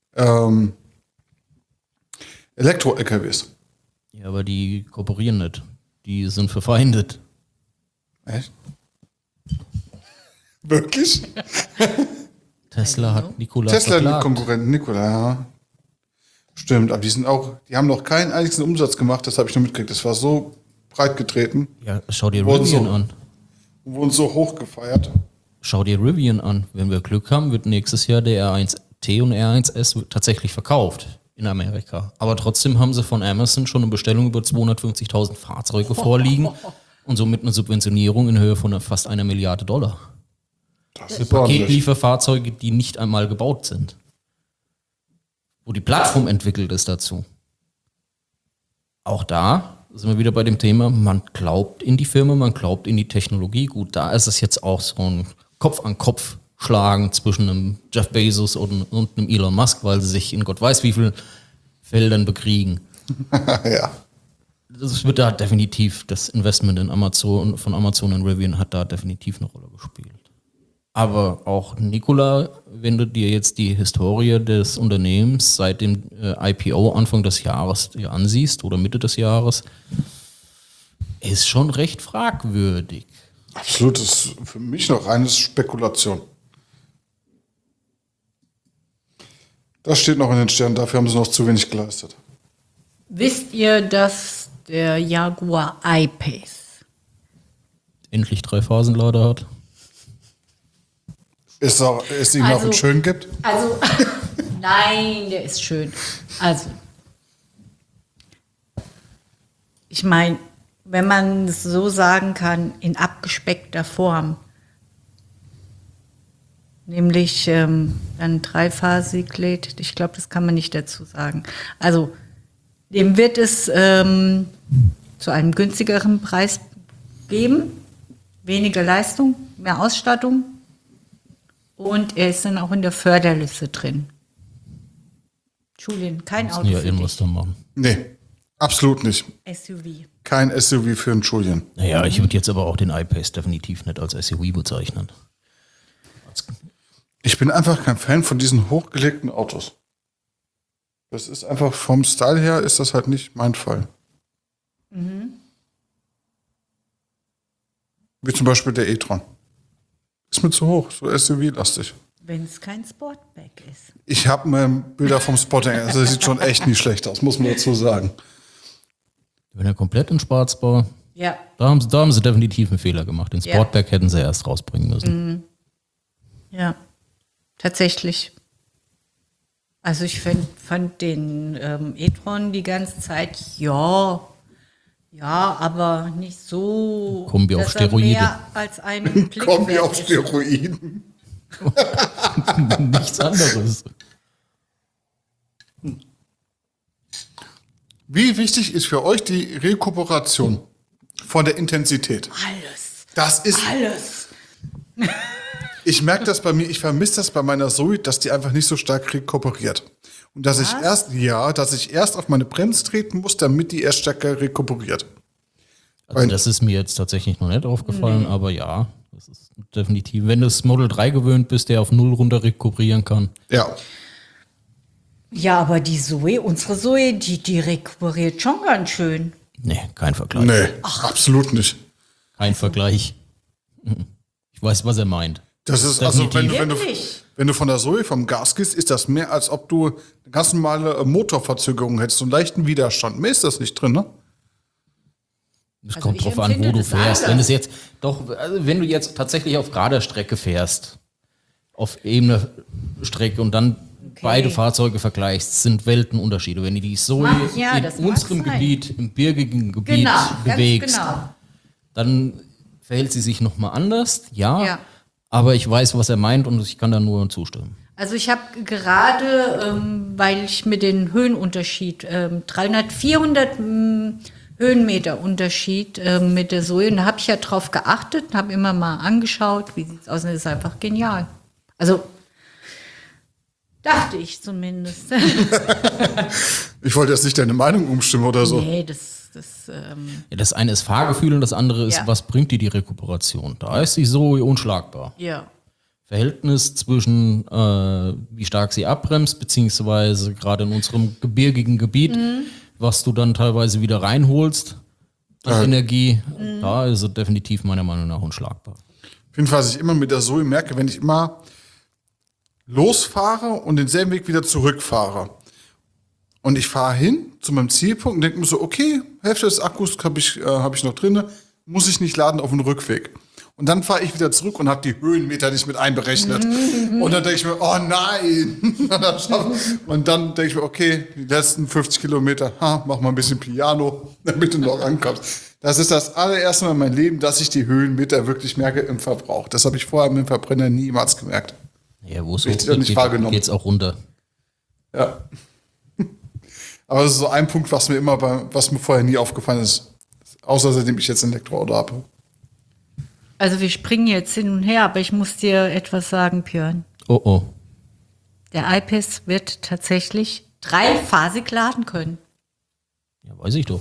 Elektro-LKWs. Ja, aber die kooperieren nicht. Die sind verfeindet. Echt? Wirklich? Tesla hat Nikola Tesla hat verklagt. Konkurrenten, Nikola, ja. Stimmt, aber die haben noch keinen einzigen Umsatz gemacht, das habe ich nur mitgekriegt. Das war so breit getreten. Ja, schau dir Wurden Rivian so- an. wurden so hoch gefeiert. Schau dir Rivian an. Wenn wir Glück haben, wird nächstes Jahr der R1T und R1S tatsächlich verkauft in Amerika. Aber trotzdem haben sie von Amazon schon eine Bestellung über 250.000 Fahrzeuge vorliegen und somit eine Subventionierung in Höhe von fast $1 Milliarde. Das ist ordentlich. Paketlieferfahrzeuge, die nicht einmal gebaut sind. Wo die Plattform entwickelt ist dazu. Auch da sind wir wieder bei dem Thema, man glaubt in die Firma, man glaubt in die Technologie. Gut, da ist es jetzt auch so ein Kopf-an-Kopf-Schlagen zwischen einem Jeff Bezos und einem Elon Musk, weil sie sich in Gott weiß wie vielen Feldern bekriegen. Ja. Das wird da definitiv, das Investment in Amazon, von Amazon in Rivian hat da definitiv eine Rolle gespielt. Aber auch Nikola, wenn du dir jetzt die Historie des Unternehmens seit dem IPO Anfang des Jahres dir ansiehst oder Mitte des Jahres, ist schon recht fragwürdig. Absolut, das ist für mich noch reines Spekulation. Das steht noch in den Sternen, dafür haben sie noch zu wenig geleistet. Wisst ihr, dass der Jaguar I-Pace Endlich 3-Phasenlader hat. Ist ihm auch einen schön gibt? Also, nein, der ist schön. Also, ich meine, wenn man es so sagen kann, in abgespeckter Form, nämlich dann dreiphasig lädt, ich glaube, das kann man nicht dazu sagen. Also, dem wird es zu einem günstigeren Preis geben, weniger Leistung, mehr Ausstattung. Und er ist dann auch in der Förderliste drin. Julian, kein Auto Ja, für irgendwas dich. da machen. Nee, absolut nicht. SUV. Kein SUV für einen Julian. Naja, ich würde jetzt aber auch den I-Pace definitiv nicht als SUV bezeichnen. Ich bin einfach kein Fan von diesen hochgelegten Autos. Das ist einfach vom Style her ist das halt nicht mein Fall. Wie zum Beispiel der e-tron. Ist mir zu hoch, so SUV-lastig. Wenn es kein Sportback ist. Ich habe Bilder vom Spotting, also das sieht schon echt nicht schlecht aus, muss man dazu sagen. Wenn er komplett in Schwarz war, Ja. da haben sie definitiv einen Fehler gemacht. Den Sportback hätten sie erst rausbringen müssen. Ja, tatsächlich. Also ich fand den e-tron die ganze Zeit, ja, aber nicht so, Kombi auf dass er Steroide. mehr als einen Blick Kombi wert auf ist. Steroiden. Nichts anderes. Wie wichtig ist für euch die Rekuperation von der Intensität? Das ist, Alles. ich merke das bei mir, ich vermisse das bei meiner Zoe, dass die einfach nicht so stark rekuperiert. Und dass ich erst auf meine Bremse treten muss, damit die erst stärker rekuperiert. Also das ist mir jetzt tatsächlich noch nicht aufgefallen, aber ja, das ist definitiv. Wenn du das Model 3 gewöhnt bist, der auf 0 runter rekuperieren kann. Ja. Ja, aber die Zoe, unsere Zoe, die rekuperiert schon ganz schön. Nee, kein Vergleich. Nee, absolut nicht. Kein Vergleich. Ich weiß, was er meint. Das ist also, Wirklich? wenn du von der Zoe vom Gas gehst, ist das mehr, als ob du eine ganz normale Motorverzögerung hättest, so einen leichten Widerstand. Mehr ist das nicht drin, ne? Es Also kommt ich drauf an, wo empfinde du das fährst. anders. Wenn du jetzt tatsächlich auf gerader Strecke fährst, auf ebener Strecke und dann beide Fahrzeuge vergleichst, sind Weltenunterschiede. Wenn du die Zoe das in mag unserem sein. Gebiet, im birgigen Gebiet Genau, bewegst, ganz genau. dann verhält sie sich nochmal anders, Ja. aber ich weiß, was er meint und ich kann da nur zustimmen. Also ich habe gerade, weil ich mir den Höhenunterschied, 300, 400 Höhenmeter Unterschied mit der Zoe, und da habe ich ja drauf geachtet, habe immer mal angeschaut, wie sieht's aus, und das ist einfach genial. Also dachte ich zumindest. Ich wollte jetzt nicht deine Meinung umstimmen oder so. Nee, das Ja, das eine ist Fahrgefühl und das andere ist, Ja. was bringt dir die Rekuperation? Da ist sie so unschlagbar. ja. Verhältnis zwischen, wie stark sie abbremst, beziehungsweise gerade in unserem gebirgigen Gebiet, was du dann teilweise wieder reinholst an Energie, da ist sie definitiv meiner Meinung nach unschlagbar. Auf jeden Fall, was ich immer mit der Zoe merke, wenn ich immer losfahre und denselben Weg wieder zurückfahre. Und ich fahre hin zu meinem Zielpunkt und denke mir so, okay, Hälfte des Akkus habe ich noch drin, muss ich nicht laden auf dem Rückweg. Und dann fahre ich wieder zurück und habe die Höhenmeter nicht mit einberechnet. Und dann denke ich mir, oh nein. Und dann denke ich mir, okay, die letzten 50 Kilometer, mach mal ein bisschen Piano, damit du noch ankommst. Das ist das allererste Mal in meinem Leben, dass ich die Höhenmeter wirklich merke im Verbrauch. Das habe ich vorher mit dem Verbrenner niemals gemerkt. Ja, wo es Richtig nicht wahrgenommen. geht's auch runter. Ja. Aber das ist so ein Punkt, was mir vorher nie aufgefallen ist. Außer seitdem ich jetzt ein Elektroauto habe. Also wir springen jetzt hin und her, aber ich muss dir etwas sagen, Björn. Oh. Der iPass wird tatsächlich 3-phasig laden können. Ja, weiß ich doch.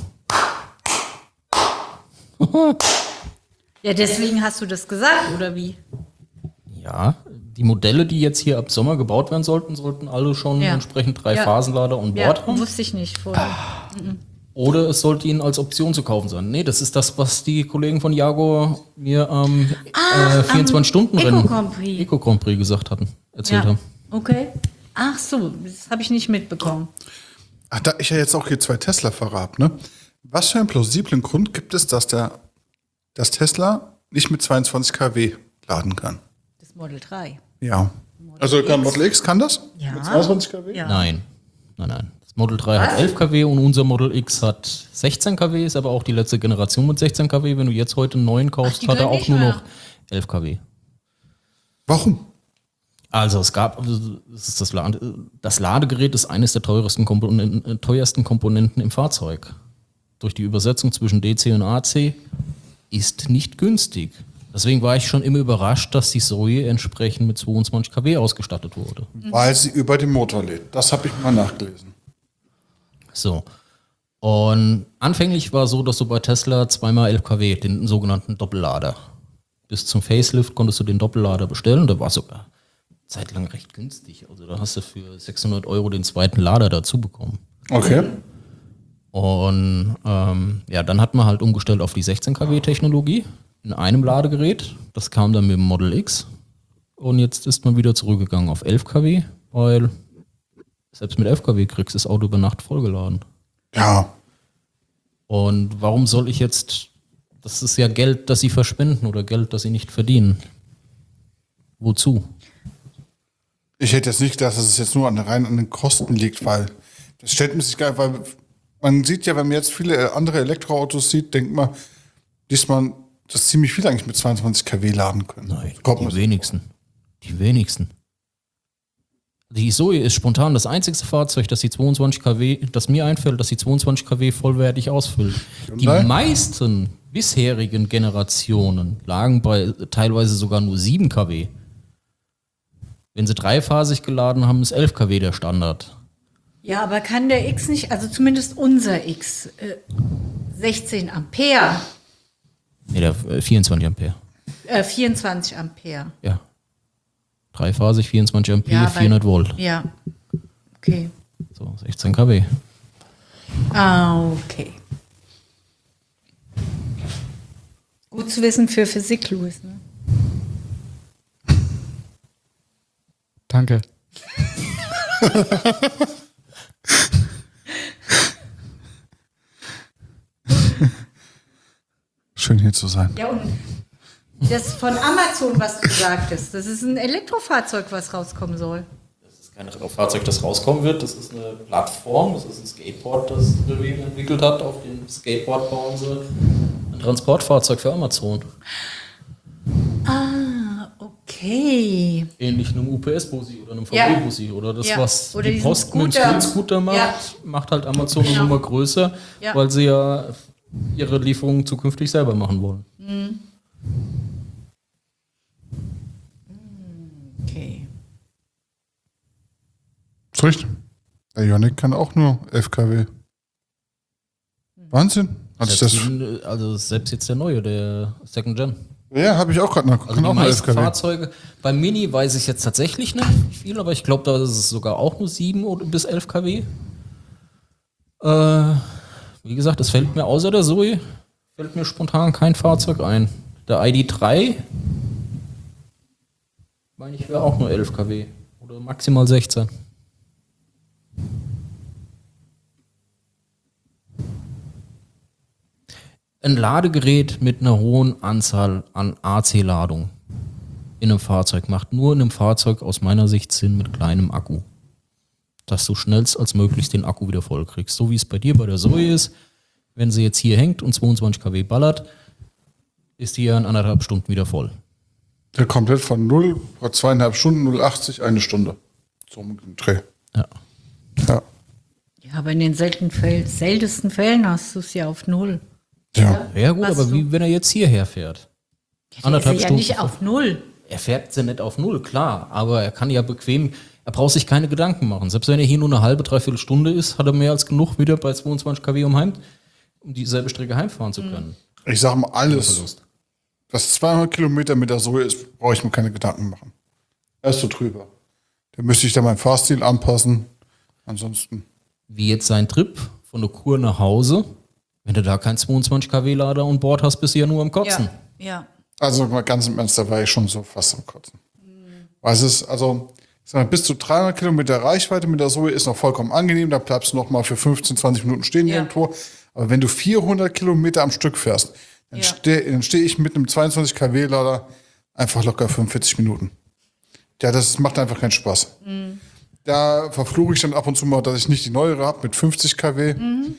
Ja, deswegen hast du das gesagt, oder wie? Ja, die Modelle, die jetzt hier ab Sommer gebaut werden sollten alle schon Ja. entsprechend 3-Phasenlader on Ja, Board haben. wusste ich nicht vorher. Oder es sollte ihnen als Option zu kaufen sein. Nee, das ist das, was die Kollegen von Jaguar mir am 24-Stunden-Rennen Eco Grand Prix erzählt haben. Okay. Ach so, das habe ich nicht mitbekommen. Ach, da ich ja jetzt auch hier 2 Tesla-Fahrer habe, ne? Was für einen plausiblen Grund gibt es, dass Tesla nicht mit 22 kW laden kann? Das Model 3. Ja. Also kann Model X kann das? Ja. Mit 22 kW? Ja. Nein. Das Model 3 hat 11 kW und unser Model X hat 16 kW, ist aber auch die letzte Generation mit 16 kW. Wenn du jetzt heute einen neuen kaufst, die hat er können auch nicht nur mehr. noch 11 kW. Warum? Also das Ladegerät ist eines der teuersten Komponenten im Fahrzeug. Durch die Übersetzung zwischen DC und AC ist nicht günstig. Deswegen war ich schon immer überrascht, dass die Zoe entsprechend mit 22 kW ausgestattet wurde. Weil sie über den Motor lädt. Das habe ich mal nachgelesen. So. Und anfänglich war es so, dass du bei Tesla 2x11 kW, den sogenannten Doppellader, bis zum Facelift konntest du den Doppellader bestellen. Der war sogar zeitlang recht günstig. Also da hast du für 600 € den zweiten Lader dazu bekommen. Okay. Und dann hat man halt umgestellt auf die 16 kW Technologie in einem Ladegerät. Das kam dann mit dem Model X. Und jetzt ist man wieder zurückgegangen auf 11 kW, weil selbst mit 11 kW kriegst du das Auto über Nacht vollgeladen. Ja. Und warum soll ich jetzt, das ist ja Geld, das sie verschwenden oder Geld, das sie nicht verdienen. Wozu? Ich hätte jetzt nicht gedacht, dass es jetzt nur rein an den Kosten liegt, weil das stellt man sich gar nicht, weil man sieht ja, wenn man jetzt viele andere Elektroautos sieht, denkt man, dass ziemlich viele eigentlich mit 22 kW laden können. Nein, Kommt die man- wenigsten. Die wenigsten. Die Zoe ist spontan das einzigste Fahrzeug, das mir einfällt, dass die 22 kW vollwertig ausfüllt. Hyundai? Die meisten bisherigen Generationen lagen bei teilweise sogar nur 7 kW. Wenn sie dreiphasig geladen haben, ist 11 kW der Standard. Ja, aber kann der X nicht, also zumindest unser X, 16 Ampere, Nee, der 24 Ampere. 24 Ampere. Ja. Dreiphasig, 24 Ampere, Ja, weil- 400 Volt. Ja, okay. So, 16 kW. Okay. Gut zu wissen für Physik, Louis, ne? Danke. Schön hier zu sein. Ja, und das von Amazon, was du sagtest, das ist ein Elektrofahrzeug, was rauskommen soll. Das ist kein Fahrzeug, das rauskommen wird. Das ist eine Plattform, das ist ein Skateboard, das Rivian entwickelt hat. Auf dem Skateboard bauen sie ein Transportfahrzeug für Amazon. Ah, okay. Ähnlich einem UPS-Bussi oder einem Ja. VW-Bussi. Oder das, Ja. was Oder die diesen Post mit dem Scooter. Street-Scooter macht, Ja. macht halt Amazon eine Nummer größer, Ja. weil sie ja ihre Lieferungen zukünftig selber machen wollen. Okay. Ist richtig. Der Ioniq kann auch nur 11 kW. Wahnsinn. Hat sich das, Also selbst jetzt der neue, der Second Gen. ja, habe ich auch gerade nachgeguckt. Also Kann die auch nur 11 meisten kW. Fahrzeuge, beim Mini weiß ich jetzt tatsächlich nicht wie viel, aber ich glaube, da ist es sogar auch nur 7 bis 11 kW. Wie gesagt, es fällt mir außer der Zoe, fällt mir spontan kein Fahrzeug ein. Der ID3, meine ich, wäre auch nur 11 kW oder maximal 16. ein Ladegerät mit einer hohen Anzahl an AC-Ladung in einem Fahrzeug macht nur in einem Fahrzeug aus meiner Sicht Sinn mit kleinem Akku. Dass du schnellst als möglichst den Akku wieder voll kriegst. So wie es bei dir bei der Zoe ist. Wenn sie jetzt hier hängt und 22 kW ballert, ist die ja in 1,5 Stunden wieder voll. Der komplett von 0, 2,5 Stunden, 0,80, 1 Stunde. So mit dem Dreh. Ja. Ja. Ja, aber in den seltensten Fällen hast du es ja auf 0. Ja. Ja gut, Hast aber du- wie wenn er jetzt hierher fährt? Der ist ja nicht auf 0. Er fährt ja nicht auf 0, klar, aber er kann ja bequem, er braucht sich keine Gedanken machen. Selbst wenn er hier nur eine halbe, dreiviertel Stunde ist, hat er mehr als genug wieder bei 22 kW um dieselbe Strecke heimfahren zu können. Ich sage mal, alles, was 200 Kilometer mit der Zoe ist, brauche ich mir keine Gedanken machen. Er ist so drüber. Da müsste ich dann meinen Fahrstil anpassen. Ansonsten. Wie jetzt sein Trip von der Kur nach Hause, wenn du da keinen 22 kW Lader an Bord hast, bist du ja nur am Kotzen. Ja. Also mal ganz im Ernst, da war ich schon so fast am Kotzen. Weil es ist, also, ich sag mal, bis zu 300 Kilometer Reichweite mit der Zoe ist noch vollkommen angenehm. Da bleibst du noch mal für 15, 20 Minuten stehen irgendwo. Aber wenn du 400 Kilometer am Stück fährst, dann stehe ich mit einem 22 kW Lader einfach locker 45 Minuten. Ja, das macht einfach keinen Spaß. Da verfluche ich dann ab und zu mal, dass ich nicht die neuere habe mit 50 kW.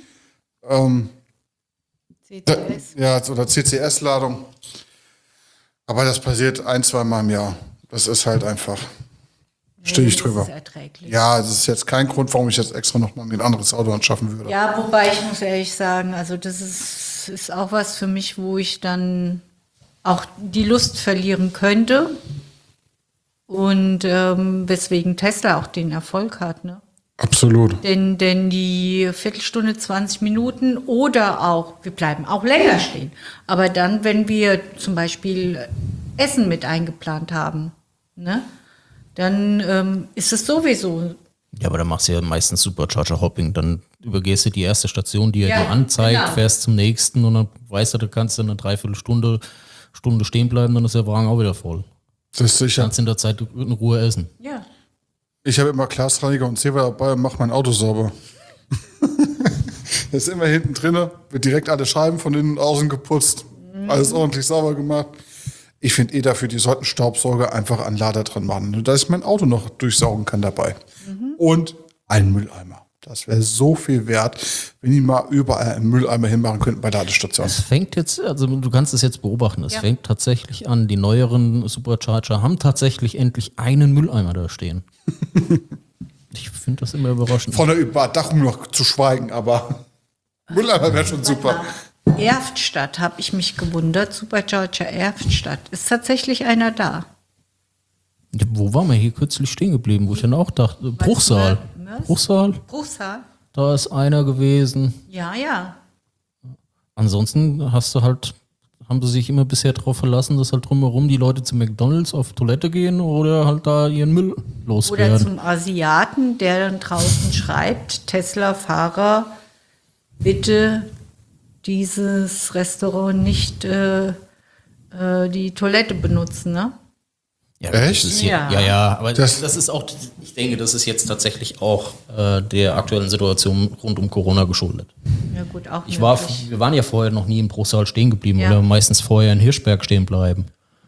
CCS. Ja, oder CCS-Ladung. Aber das passiert 1-2 Mal im Jahr. Das ist halt einfach. Stehe ich drüber. Das ist erträglich. Ja, das ist jetzt kein Grund, warum ich jetzt extra noch mal mir ein anderes Auto anschaffen würde. Ja, wobei ich muss ehrlich sagen, also das ist auch was für mich, wo ich dann auch die Lust verlieren könnte. Und weswegen Tesla auch den Erfolg hat, ne? Absolut. Denn die Viertelstunde, 20 Minuten oder auch, wir bleiben auch länger stehen. Aber dann, wenn wir zum Beispiel Essen mit eingeplant haben, ne, dann ist es sowieso. Ja, aber dann machst du ja meistens Supercharger-Hopping. Dann übergehst du die erste Station, die er Ja, dir anzeigt, genau. fährst zum nächsten und dann weißt du kannst dann eine Dreiviertelstunde stehen bleiben, dann ist der Wagen auch wieder voll. Das ist sicher. Kannst in der Zeit in Ruhe essen. Ja. Ich habe immer Glasreiniger und Zewa dabei und mache mein Auto sauber. Das ist immer hinten drin, wird direkt alle Scheiben von innen und außen geputzt. Alles ordentlich sauber gemacht. Ich finde dafür, die sollten Staubsauger einfach an Lader dran machen, dass ich mein Auto noch durchsaugen kann dabei. Und einen Mülleimer. Das wäre so viel wert, wenn die mal überall einen Mülleimer hinmachen könnten bei Ladestationen. Es fängt jetzt, also du kannst es jetzt beobachten, es fängt tatsächlich an, die neueren Supercharger haben tatsächlich endlich einen Mülleimer da stehen. Ich finde das immer überraschend. Von der Überdachung noch zu schweigen, aber Mülleimer wäre schon super. Erftstadt habe ich mich gewundert, Supercharger Erftstadt. Ist tatsächlich einer da. Ja, wo waren wir hier kürzlich stehen geblieben, wo ich dann auch dachte, Bruchsal. Was? Bruchsal, Bruchsal? da ist einer gewesen. Ja, ja. Ansonsten haben sie sich immer bisher darauf verlassen, dass halt drumherum die Leute zu McDonalds auf Toilette gehen oder halt da ihren Müll Oder loswerden. zum Asiaten, der dann draußen schreibt, Tesla-Fahrer, bitte dieses Restaurant nicht die Toilette benutzen, ne? Ja, Echt? Das ist hier, Ja. ja, aber Das- das ist auch, ich denke, das ist jetzt tatsächlich auch der aktuellen Situation rund um Corona geschuldet. Ja gut, auch Wir möglich. waren ja vorher noch nie in Bruchsal stehen geblieben Ja. oder meistens vorher in Hirschberg stehen bleiben.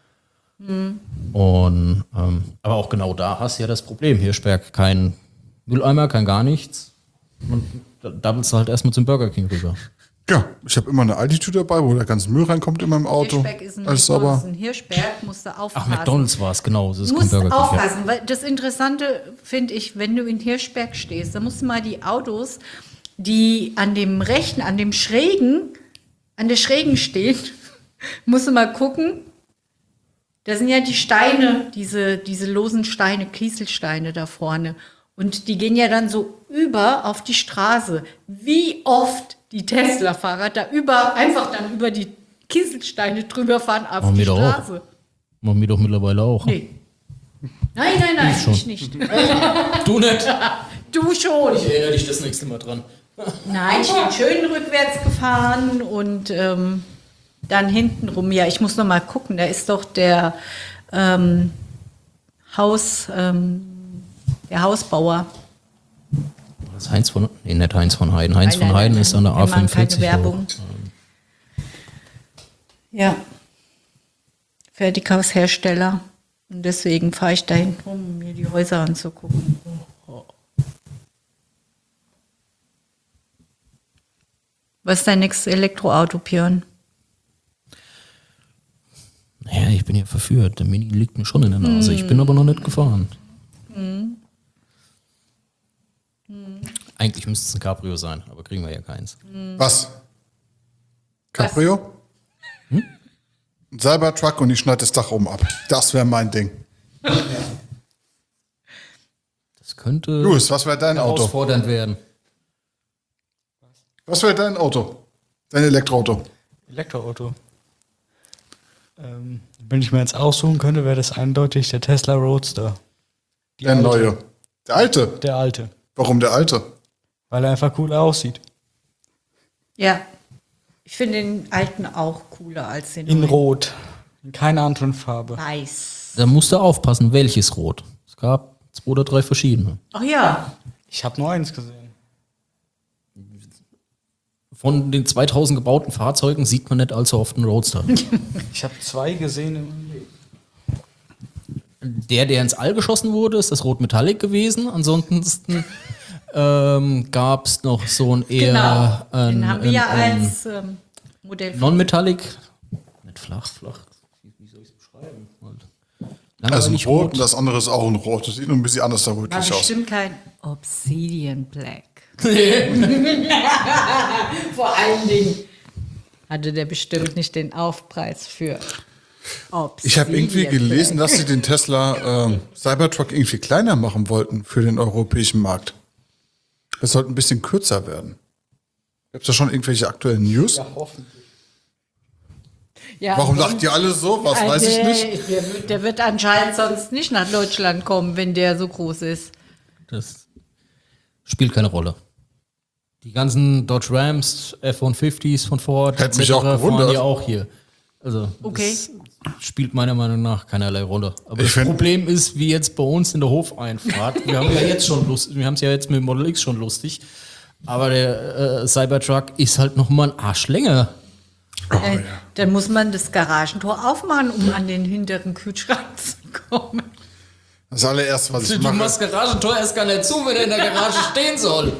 Und aber auch genau da hast du ja das Problem. Hirschberg kein Mülleimer, kein gar nichts. Und da dabbelst du halt erstmal zum Burger King rüber. Ja, ich habe immer eine Altitude dabei, wo der ganze Müll reinkommt in meinem Auto. Hirschberg ist ein Alles sauber. Hirschberg, musst du Ach, aufpassen. McDonalds war es, genau. Das ist Du kein musst Burger King. Ja. aufpassen, weil das Interessante finde ich, wenn du in Hirschberg stehst, dann musst du mal die Autos, die an dem rechten, an der schrägen stehen, musst du mal gucken. Da sind ja die Steine, diese losen Steine, Kieselsteine da vorne. Und die gehen ja dann so über auf die Straße. Wie oft die Tesla-Fahrer da einfach dann über die Kieselsteine drüber fahren auf Machen die wir doch auch. Straße. Machen wir doch mittlerweile auch. Nee. Nein, ich nicht. Du nicht. Du schon. Ich erinnere dich das nächste Mal dran. Nein, ich bin schön rückwärts gefahren und dann hintenrum. Ja, ich muss noch mal gucken. Da ist doch der Hausbauer. Das ist Heinz von, nee, nicht Heinz von Heiden. Heinz von Nein, Heiden ist an der wir machen A45. keine Werbung. Ja. Fertighaushersteller. Und deswegen fahre ich dahin rum, um mir die Häuser anzugucken. Was ist dein nächstes Elektroauto, Björn? Naja, ich bin ja verführt. Der Mini liegt mir schon in der Nase. Ich bin aber noch nicht gefahren. Eigentlich müsste es ein Cabrio sein, aber kriegen wir ja keins. Was? Cabrio? Ein Cybertruck und ich schneide das Dach oben ab. Das wäre mein Ding. Das könnte Louis, was wäre dein Auto? herausfordernd werden. Was wäre dein Auto? Dein Elektroauto? Elektroauto. Wenn ich mir jetzt aussuchen könnte, wäre das eindeutig der Tesla Roadster. Der neue. Der alte? Der alte. Warum der alte? Weil er einfach cool aussieht. Ja. Ich finde den alten auch cooler als den In neuen. Rot. In keiner anderen Farbe. Weiß. Da musst du aufpassen, welches Rot. Es gab 2 oder 3 verschiedene. Ach ja. Ich habe nur eins gesehen. Von den 2000 gebauten Fahrzeugen sieht man nicht allzu oft einen Roadster. Ich habe 2 gesehen in meinem Leben. Der ins All geschossen wurde, ist das Rot Metallic gewesen. Ansonsten gab es noch so ein eher Den haben wir ja als Modell. Non-Metallic. Nicht flach. Wie soll ich es beschreiben? Also ein Langweilig Rot und das andere ist auch ein Rot. Das sieht nur ein bisschen anders da War rötlich aus. bestimmt kein Obsidian Black. Vor allen Dingen hatte der bestimmt nicht den Aufpreis für Obsidian Ich habe irgendwie gelesen, Black. dass sie den Tesla Cybertruck irgendwie kleiner machen wollten für den europäischen Markt. Das sollte ein bisschen kürzer werden. Gibt es da schon irgendwelche aktuellen News? Ja, hoffentlich. Ja, Warum sonst- lacht ihr alle so? Was weiß ich nicht. Der wird anscheinend sonst nicht nach Deutschland kommen, wenn der so groß ist. Das spielt keine Rolle. Die ganzen Dodge Rams, F-150s von Ford, Hätte mich auch gewundert. fahren ja auch hier. Also Okay. das spielt meiner Meinung nach keinerlei Rolle. Aber Ich das find- Problem ist, wie jetzt bei uns in der Hofeinfahrt, wir haben ja jetzt schon Lust, wir haben es ja jetzt mit dem Model X schon lustig, aber der Cybertruck ist halt noch mal ein Arsch länger. Dann muss man das Garagentor aufmachen, um an den hinteren Kühlschrank zu kommen. Das allererste, was ich Du mache. machst Garagentor erst gar nicht zu, wenn er in der Garage stehen soll.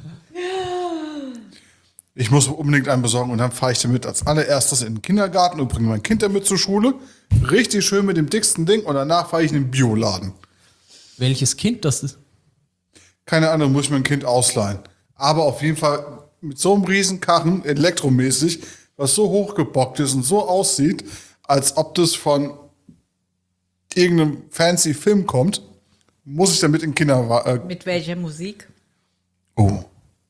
Ich muss unbedingt einen besorgen und dann fahre ich damit als allererstes in den Kindergarten und bringe mein Kind damit zur Schule. Richtig schön mit dem dicksten Ding und danach fahre ich in den Bioladen. Welches Kind das ist? Keine Ahnung, muss ich mein Kind ausleihen. Aber auf jeden Fall mit so einem Riesenkarren, elektromäßig, was so hochgebockt ist und so aussieht, als ob das von irgendeinem fancy Film kommt, muss ich damit in den Kinderwagen. Mit welcher Musik? Oh.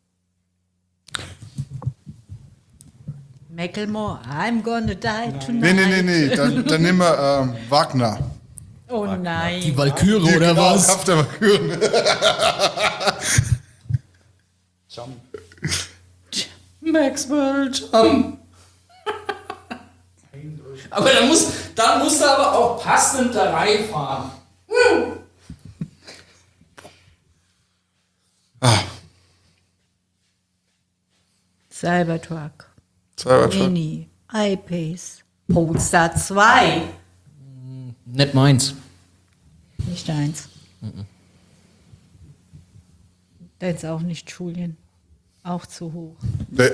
Macklemore, I'm gonna die tonight. Nee. Dann nehmen wir Wagner. Oh nein. Die Walküre oder Genau, was? Kampf der Walküren. Jump. Maxwell Jump. Aber dann musst du aber auch passend da reinfahren. Cybertruck, Cybertruck. Mini, iPace, Polestar 2. Nicht meins. Nicht eins. Deins auch nicht, Julian. Auch zu hoch. Nee.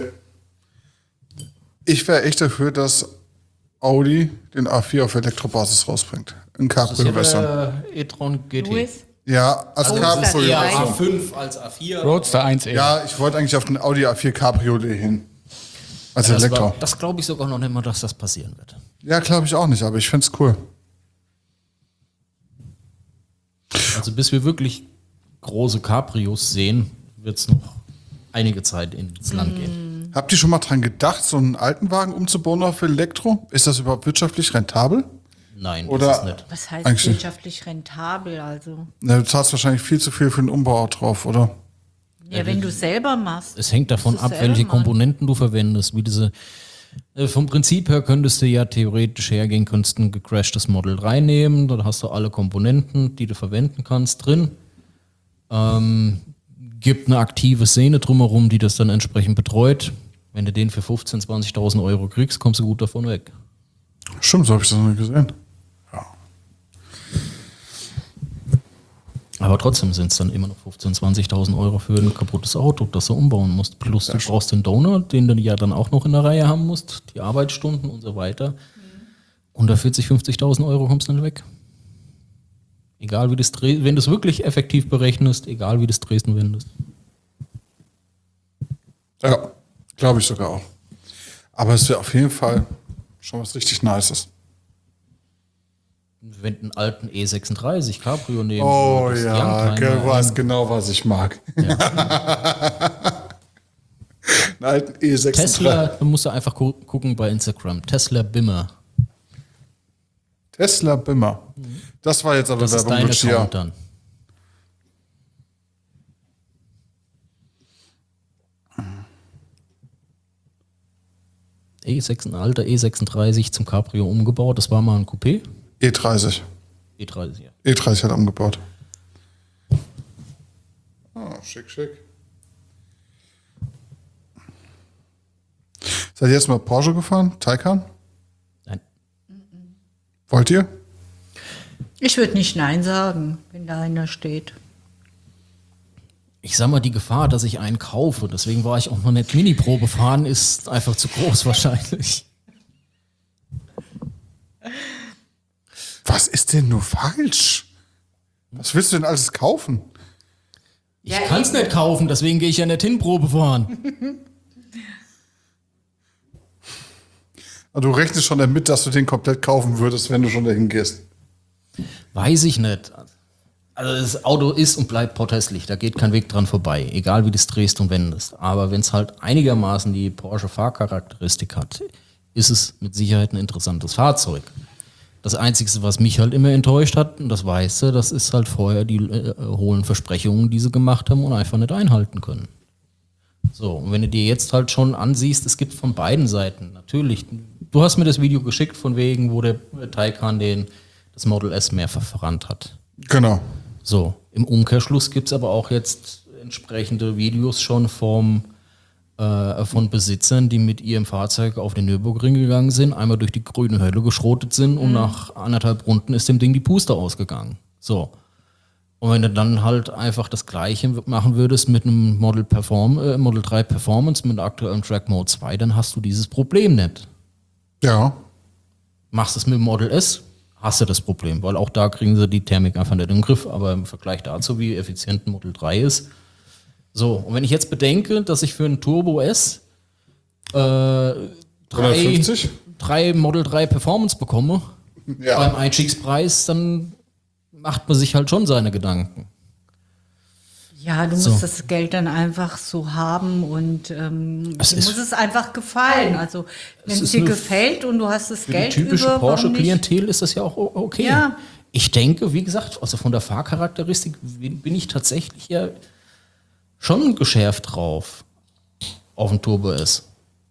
Ich wäre echt dafür, dass Audi den A4 auf Elektrobasis rausbringt. Ein Cabrio-Version. Der e-tron GT. Louis? Ja, als Oh, Cabrio. ja, Eher Nein. A5 als A4. Roadster 1E. Ja, ich wollte eigentlich auf den Audi A4 Cabriolet hin. Als Elektro. Das glaube ich sogar noch nicht mal, dass das passieren wird. Ja, glaube ich auch nicht, aber ich find's cool. Also bis wir wirklich große Cabrios sehen, wird es noch einige Zeit ins Land gehen. Habt ihr schon mal dran gedacht, so einen alten Wagen umzubauen auf Elektro? Ist das überhaupt wirtschaftlich rentabel? Nein, Oder- das ist nicht. Was heißt Eigentlich- wirtschaftlich rentabel? Also, Na, du zahlst wahrscheinlich viel zu viel für den Umbau drauf, oder? ja, wenn du selber machst. Es hängt davon Musst du ab, selber welche machen. Komponenten du verwendest. Wie diese, vom Prinzip her könntest du ja theoretisch hergehen, könntest ein gecrashtes Model 3 nehmen, dann hast du alle Komponenten, die du verwenden kannst, drin. Gibt eine aktive Szene drumherum, die das dann entsprechend betreut. Wenn du den für 15.000, 20.000 Euro kriegst, kommst du gut davon weg. Stimmt, so habe ich das noch nicht gesehen. Ja. Aber trotzdem sind es dann immer noch 15.000, 20.000 Euro für ein kaputtes Auto, das du umbauen musst. Plus du brauchst den Donor, den du ja dann auch noch in der Reihe haben musst, die Arbeitsstunden und so weiter. Unter 40.000, 50.000 Euro kommst du nicht weg. Egal wie du es drehst, wenn du es wirklich effektiv berechnest, egal wie du es drehst und wendest. Ja, glaube ich sogar auch. Aber es wäre auf jeden Fall schon was richtig Nices. Wenn du einen alten E36 Cabrio nehmen Oh würdest, ja, Youngtimer, du weißt genau, was ich mag. ja. Einen alten E36. Tesla, da musst du einfach gucken bei Instagram. Tesla Bimmer. Tesla Bimmer. Das war jetzt aber Das ist Werbung dein mit Chia. Account dann. Ein alter E36 zum Cabrio umgebaut. Das war mal ein Coupé. E30. E30, ja. E30 hat umgebaut. Oh, schick, schick. Seid ihr jetzt mal Porsche gefahren? Taycan? Nein. Wollt ihr? Ich würde nicht Nein sagen, wenn da einer steht. Ich sag mal, die Gefahr, dass ich einen kaufe, deswegen war ich auch noch nicht Mini-Probe fahren, ist einfach zu groß wahrscheinlich. Was ist denn nur falsch? Was willst du denn alles kaufen? Ich kann's nicht kaufen, deswegen gehe ich ja nicht hin Probe fahren. Du rechnest schon damit, dass du den komplett kaufen würdest, wenn du schon dahin gehst. Weiß ich nicht. Also das Auto ist und bleibt protestlich, da geht kein Weg dran vorbei, egal wie du es drehst und wendest. Aber wenn es halt einigermaßen die Porsche-Fahrcharakteristik hat, ist es mit Sicherheit ein interessantes Fahrzeug. Das Einzige, was mich halt immer enttäuscht hat, und das weißt du, das ist halt vorher die hohlen Versprechungen, die sie gemacht haben und einfach nicht einhalten können. So, und wenn du dir jetzt halt schon ansiehst, es gibt von beiden Seiten, natürlich, du hast mir das Video geschickt von wegen, wo der Taycan das Model S mehrfach verrannt hat. Genau. So, im Umkehrschluss gibt es aber auch jetzt entsprechende Videos schon von Besitzern, die mit ihrem Fahrzeug auf den Nürburgring gegangen sind, einmal durch die grüne Hölle geschrotet sind und nach 1,5 Runden ist dem Ding die Puste ausgegangen. So. Und wenn du dann halt einfach das Gleiche machen würdest mit einem Model 3 Performance mit aktuellem Track Mode 2, dann hast du dieses Problem nicht. Ja. Machst es mit dem Model S, hast du das Problem, weil auch da kriegen sie die Thermik einfach nicht im Griff, aber im Vergleich dazu, wie effizient ein Model 3 ist. So, und wenn ich jetzt bedenke, dass ich für einen Turbo S 350? 3 Model 3 Performance bekomme, Ja. beim Einstiegspreis, dann macht man sich halt schon seine Gedanken. Ja, du So. musst das Geld dann einfach so haben und dir Es ist- muss es einfach gefallen. Also wenn es ist dir nur gefällt und du hast das Für Geld die typische über, warum nicht? Porsche-Klientel ist das ja auch okay. Ja. Ich denke, wie gesagt, also von der Fahrcharakteristik bin ich tatsächlich ja schon geschärft drauf auf den Turbo S.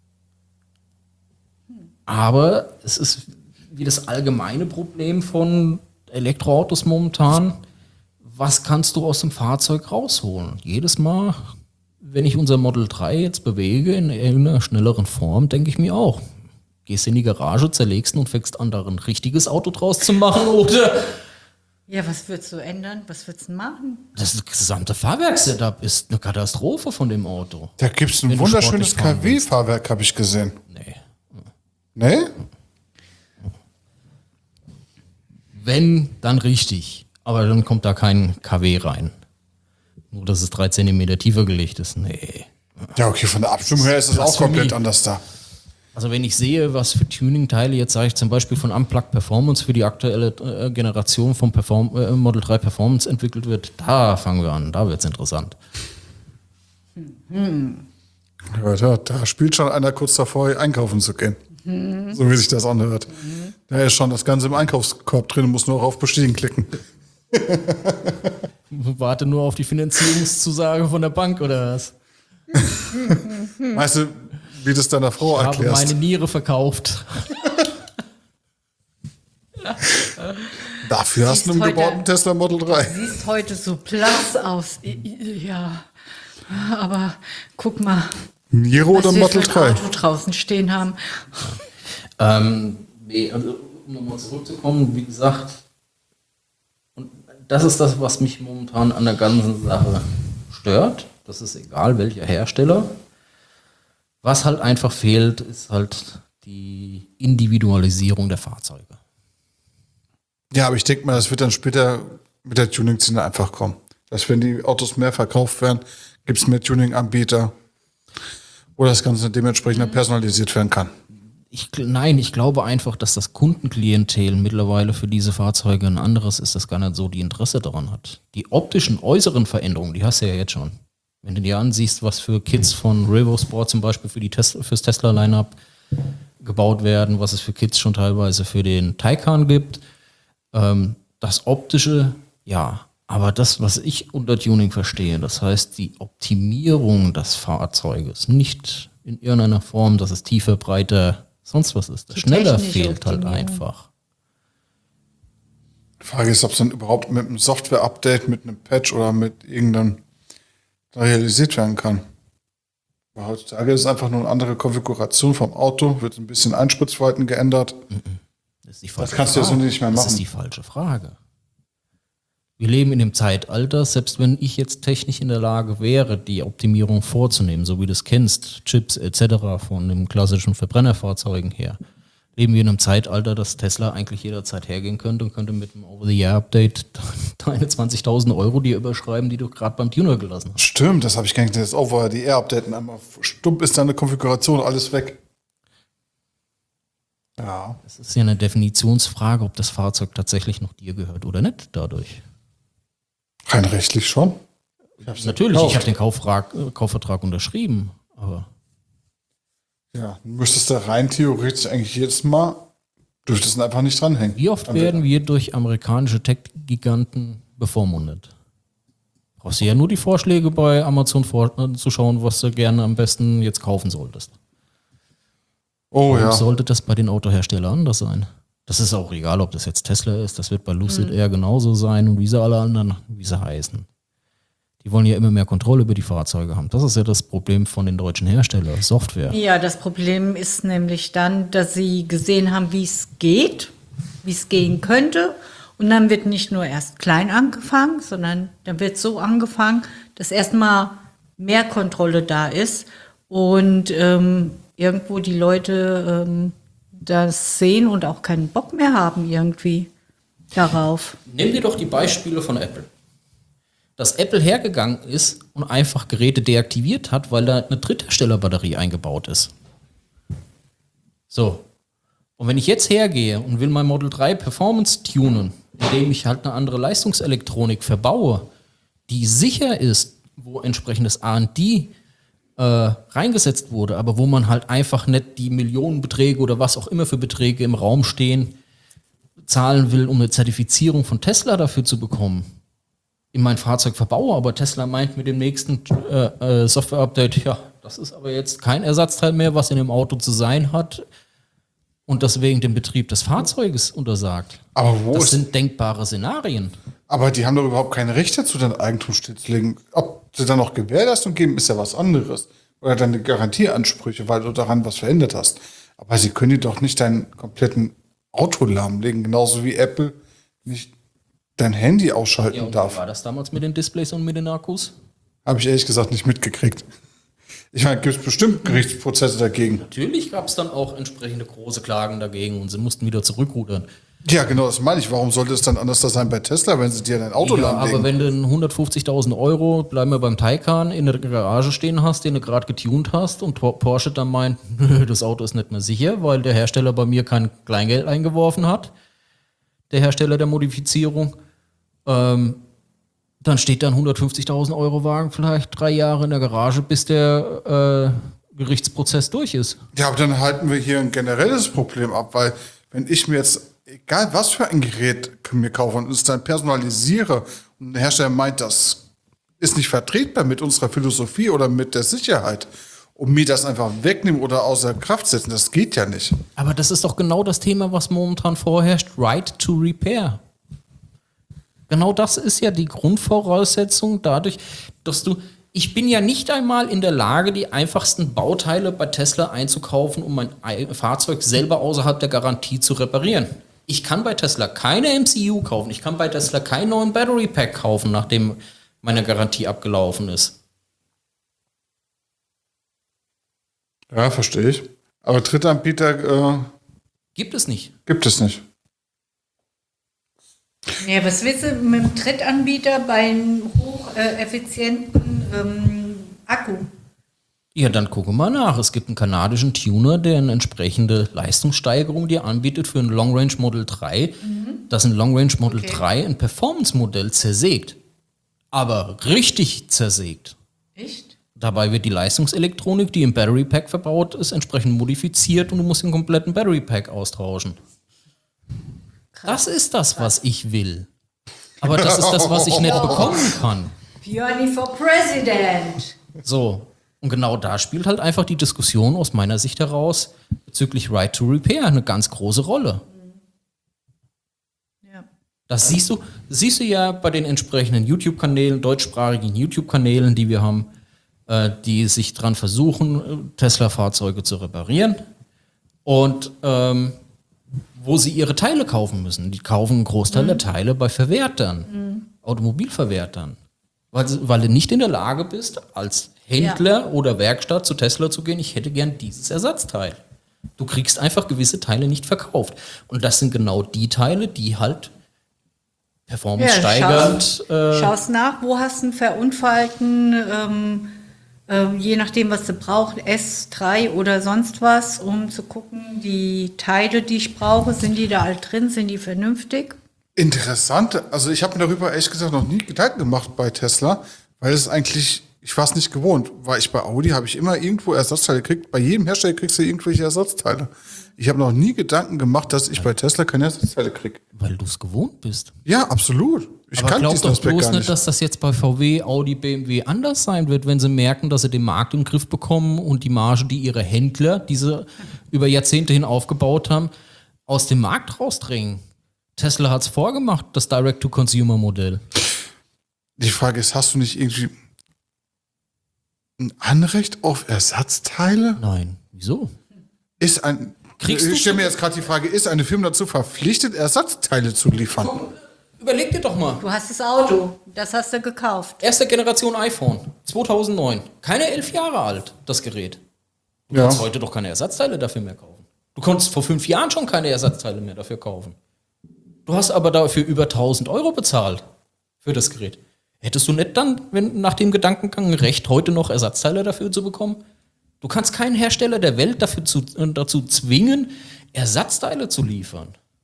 Aber es ist wie das allgemeine Problem von Elektroautos momentan. Was kannst du aus dem Fahrzeug rausholen? Jedes Mal, wenn ich unser Model 3 jetzt bewege in irgendeiner schnelleren Form, denke ich mir auch, gehst in die Garage, zerlegst ihn und fängst an, da ein richtiges Auto draus zu machen, oder? Ja, was würdest du ändern? Was würdest du machen? Das gesamte Fahrwerkssetup ist eine Katastrophe von dem Auto. Da gibt es ein Wenn du wunderschönes sportlich fahren willst. KW-Fahrwerk, habe ich gesehen. Nee. Nee? Wenn, dann richtig. Aber dann kommt da kein KW rein. Nur, dass es 3 Zentimeter tiefer gelegt ist. Nee. Ja, okay, von der Abstimmung her ist es auch Blasphemie. komplett anders da. Also wenn ich sehe, was für Tuning-Teile, jetzt sage ich zum Beispiel von Unplugged Performance für die aktuelle Generation vom Model 3 Performance entwickelt wird, da fangen wir an, da wird es interessant. Ja, da spielt schon einer kurz davor, einkaufen zu gehen. So wie sich das anhört. Da ist schon das Ganze im Einkaufskorb drin und muss nur auf Bestätigen klicken. Warte nur auf die Finanzierungszusage von der Bank oder was? Weißt du, wie das deiner Frau Ich habe erklärst? meine Niere verkauft. Dafür hast du einen Siehst umgebauten heute- Tesla Model 3. Siehst heute so blass aus. Ja, aber guck mal, Niere oder was wir Model für ein 3? Auto draußen stehen haben. Nee, also um nochmal zurückzukommen, wie gesagt, und das ist das, was mich momentan an der ganzen Sache stört. Das ist egal, welcher Hersteller. Was halt einfach fehlt, ist halt die Individualisierung der Fahrzeuge. Ja, aber ich denke mal, das wird dann später mit der Tuning-Szene einfach kommen. Dass wenn die Autos mehr verkauft werden, gibt es mehr Tuning-Anbieter, wo das Ganze dementsprechend personalisiert werden kann. Ich glaube einfach, dass das Kundenklientel mittlerweile für diese Fahrzeuge ein anderes ist, das gar nicht so die Interesse daran hat. Die optischen äußeren Veränderungen, die hast du ja jetzt schon. Wenn du dir ansiehst, was für Kits von Revo Sport zum Beispiel fürs Tesla-Line-Up gebaut werden, was es für Kits schon teilweise für den Taycan gibt, das Optische, ja, aber das, was ich unter Tuning verstehe, das heißt die Optimierung des Fahrzeuges, nicht in irgendeiner Form, dass es tiefer, breiter, sonst was ist. Das Die schneller technische fehlt halt Optimierung. einfach. Die Frage ist, ob es dann überhaupt mit einem Software-Update, mit einem Patch oder mit irgendeinem realisiert werden kann. Weil heutzutage ist es einfach nur eine andere Konfiguration vom Auto, wird ein bisschen Einspritzverhalten geändert. Das ist die falsche kannst du ja so Frage. nicht mehr Das machen. ist die falsche Frage. Wir leben in dem Zeitalter, selbst wenn ich jetzt technisch in der Lage wäre, die Optimierung vorzunehmen, so wie du es kennst, Chips etc. von den klassischen Verbrennerfahrzeugen her, leben wir in einem Zeitalter, dass Tesla eigentlich jederzeit hergehen könnte und könnte mit einem Over-the-Air-Update deine 20.000 Euro dir überschreiben, die du gerade beim Tuner gelassen hast. Stimmt, das habe ich gar nicht. Das Over-the-Air-Updaten einmal stumpf ist deine Konfiguration, alles weg. Ja. Es ist ja eine Definitionsfrage, ob das Fahrzeug tatsächlich noch dir gehört oder nicht dadurch. Rein rechtlich schon. Natürlich, ich habe den Kaufvertrag unterschrieben, aber Ja, du müsstest da rein theoretisch eigentlich jedes Mal, dürftest du einfach nicht dranhängen. wie oft werden wir durch amerikanische Tech-Giganten bevormundet? Brauchst du ja nur die Vorschläge bei Amazon zu schauen, was du gerne am besten jetzt kaufen solltest. Oh Warum ja. sollte das bei den Autoherstellern anders sein? Das ist auch egal, ob das jetzt Tesla ist, das wird bei Lucid Air genauso sein und wie sie alle anderen, wie sie heißen. Die wollen ja immer mehr Kontrolle über die Fahrzeuge haben. Das ist ja das Problem von den deutschen Herstellern, Software. Ja, das Problem ist nämlich dann, dass sie gesehen haben, wie es geht, wie es gehen könnte. Und dann wird nicht nur erst klein angefangen, sondern dann wird so angefangen, dass erstmal mehr Kontrolle da ist und irgendwo die Leute das sehen und auch keinen Bock mehr haben irgendwie darauf. Nimm dir doch die Beispiele von Apple. Dass Apple hergegangen ist und einfach Geräte deaktiviert hat, weil da eine Drittherstellerbatterie eingebaut ist. So. Und wenn ich jetzt hergehe und will mein Model 3 Performance tunen, indem ich halt eine andere Leistungselektronik verbaue, die sicher ist, wo entsprechendes R&D reingesetzt wurde, aber wo man halt einfach nicht die Millionenbeträge oder was auch immer für Beträge im Raum stehen, zahlen will, um eine Zertifizierung von Tesla dafür zu bekommen, in mein Fahrzeug verbaue, aber Tesla meint mit dem nächsten Software-Update, ja, das ist aber jetzt kein Ersatzteil mehr, was in dem Auto zu sein hat und deswegen den Betrieb des Fahrzeuges untersagt. Aber wo Das ist, sind denkbare Szenarien. aber die haben doch überhaupt keine Rechte zu deinem Eigentum stillzulegen. Ob sie dann noch Gewährleistung geben, ist ja was anderes. Oder deine Garantieansprüche, weil du daran was verändert hast. Aber sie können dir doch nicht deinen kompletten Auto lahmlegen, genauso wie Apple nicht dein Handy ausschalten Ja, und wie darf. war das damals mit den Displays und mit den Akkus? Habe ich ehrlich gesagt nicht mitgekriegt. Ich meine, gibt es bestimmt Gerichtsprozesse dagegen. Natürlich gab es dann auch entsprechende große Klagen dagegen und sie mussten wieder zurückrudern. Ja, genau, das meine ich. Warum sollte es dann anders sein bei Tesla, wenn sie dir dein Auto Ja, lahmlegen? aber wenn du 150.000 Euro, bleiben wir beim Taycan, in der Garage stehen hast, den du gerade getunt hast und Porsche dann meint, nö, das Auto ist nicht mehr sicher, weil der Hersteller bei mir kein Kleingeld eingeworfen hat, der Hersteller der Modifizierung, dann steht da ein 150.000 Euro Wagen vielleicht 3 Jahre in der Garage, bis der Gerichtsprozess durch ist. Ja, aber dann halten wir hier ein generelles Problem ab, weil wenn ich mir jetzt, egal was für ein Gerät mir kaufe und es dann personalisiere und der Hersteller meint, das ist nicht vertretbar mit unserer Philosophie oder mit der Sicherheit und mir das einfach wegnehmen oder außer Kraft setzen, das geht ja nicht. Aber das ist doch genau das Thema, was momentan vorherrscht, Right to Repair. Genau das ist ja die Grundvoraussetzung dadurch, dass Ich bin ja nicht einmal in der Lage, die einfachsten Bauteile bei Tesla einzukaufen, um mein Fahrzeug selber außerhalb der Garantie zu reparieren. Ich kann bei Tesla keine MCU kaufen. Ich kann bei Tesla keinen neuen Battery Pack kaufen, nachdem meine Garantie abgelaufen ist. Ja, verstehe ich. Aber Drittanbieter Gibt es nicht. gibt es nicht. Ja, was willst du mit dem Drittanbieter bei einem hocheffizienten Akku? Ja, dann gucke mal nach. Es gibt einen kanadischen Tuner, der eine entsprechende Leistungssteigerung dir anbietet für ein Long Range Model 3, das ein Long Range Model 3 ein Performance-Modell zersägt. Aber richtig zersägt. Echt? Dabei wird die Leistungselektronik, die im Battery Pack verbaut ist, entsprechend modifiziert und du musst den kompletten Battery Pack austauschen. Das ist das, was ich will. Aber das ist das, was ich nicht bekommen kann. Björni for President. So. Und genau da spielt halt einfach die Diskussion aus meiner Sicht heraus bezüglich Right to Repair eine ganz große Rolle. Ja. Das siehst du ja bei den entsprechenden YouTube-Kanälen, deutschsprachigen YouTube-Kanälen, die wir haben, die sich dran versuchen, Tesla-Fahrzeuge zu reparieren und wo sie ihre Teile kaufen müssen. Die kaufen einen Großteil der Teile bei Verwertern, Automobilverwertern, weil du nicht in der Lage bist, als Händler oder Werkstatt zu Tesla zu gehen, ich hätte gern dieses Ersatzteil. Du kriegst einfach gewisse Teile nicht verkauft. Und das sind genau die Teile, die halt performance-steigernd... Schaust nach, wo hast du einen verunfallten, je nachdem, was du brauchst, S3 oder sonst was, um zu gucken, die Teile, die ich brauche, sind die da alt drin, sind die vernünftig? Interessant. Also ich habe mir darüber ehrlich gesagt noch nie Gedanken gemacht bei Tesla, weil es eigentlich, ich war es nicht gewohnt. War ich bei Audi, habe ich immer irgendwo Ersatzteile gekriegt. Bei jedem Hersteller kriegst du irgendwelche Ersatzteile. Ich habe noch nie Gedanken gemacht, dass ich bei Tesla keine Ersatzteile kriege. Weil du es gewohnt bist. Ja, absolut. Ich Aber kann glaub diesen doch Aspekt bloß gar nicht, nicht. dass das jetzt bei VW, Audi, BMW anders sein wird, wenn sie merken, dass sie den Markt im Griff bekommen und die Marge, die ihre Händler, die sie über Jahrzehnte hin aufgebaut haben, aus dem Markt rausdrängen. Tesla hat es vorgemacht, das Direct-to-Consumer-Modell. Die Frage ist, hast du nicht irgendwie ein Anrecht auf Ersatzteile? Nein, wieso? Ist ein... Kriegst du Ich stelle mir jetzt gerade die Frage, ist eine Firma dazu verpflichtet, Ersatzteile zu liefern? Überleg dir doch mal. Du hast das Auto, das hast du gekauft. Erste Generation iPhone, 2009. Keine 11 Jahre alt, das Gerät. Du Ja. kannst heute doch keine Ersatzteile dafür mehr kaufen. Du konntest vor 5 Jahren schon keine Ersatzteile mehr dafür kaufen. Du hast aber dafür über 1.000 Euro bezahlt für das Gerät. Hättest du nicht dann, wenn nach dem Gedankengang Recht, heute noch Ersatzteile dafür zu bekommen? Du kannst keinen Hersteller der Welt dazu zwingen, Ersatzteile zu liefern.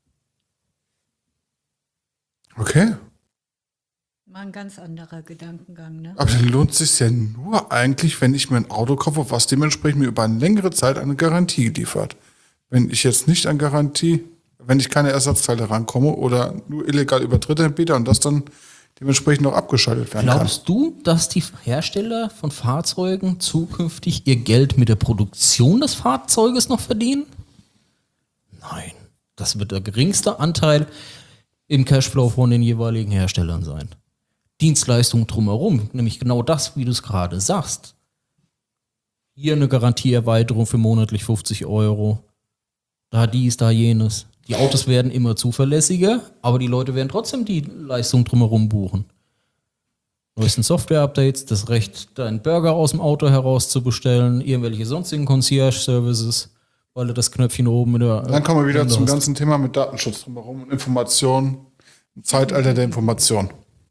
Okay. Mal ein ganz anderer Gedankengang, ne? Aber dann lohnt es sich ja nur eigentlich, wenn ich mir ein Auto kaufe, was dementsprechend mir über eine längere Zeit eine Garantie liefert. Wenn ich jetzt nicht an Garantie, wenn ich keine Ersatzteile rankomme oder nur illegal über Drittanbieter und das dann dementsprechend noch abgeschaltet werden kann. Glaubst du, dass die Hersteller von Fahrzeugen zukünftig ihr Geld mit der Produktion des Fahrzeuges noch verdienen? Nein. Das wird der geringste Anteil im Cashflow von den jeweiligen Herstellern sein. Dienstleistungen drumherum, nämlich genau das, wie du es gerade sagst. Hier eine Garantieerweiterung für monatlich 50 Euro. Da dies, da jenes. Die Autos werden immer zuverlässiger, aber die Leute werden trotzdem die Leistung drumherum buchen. Neuesten Software-Updates, das Recht, deinen Burger aus dem Auto heraus zu bestellen, irgendwelche sonstigen Concierge-Services, weil du das Knöpfchen oben in der... Dann kommen wir wieder Hände zum hast. ganzen Thema mit Datenschutz drumherum und Information, im Zeitalter der Information.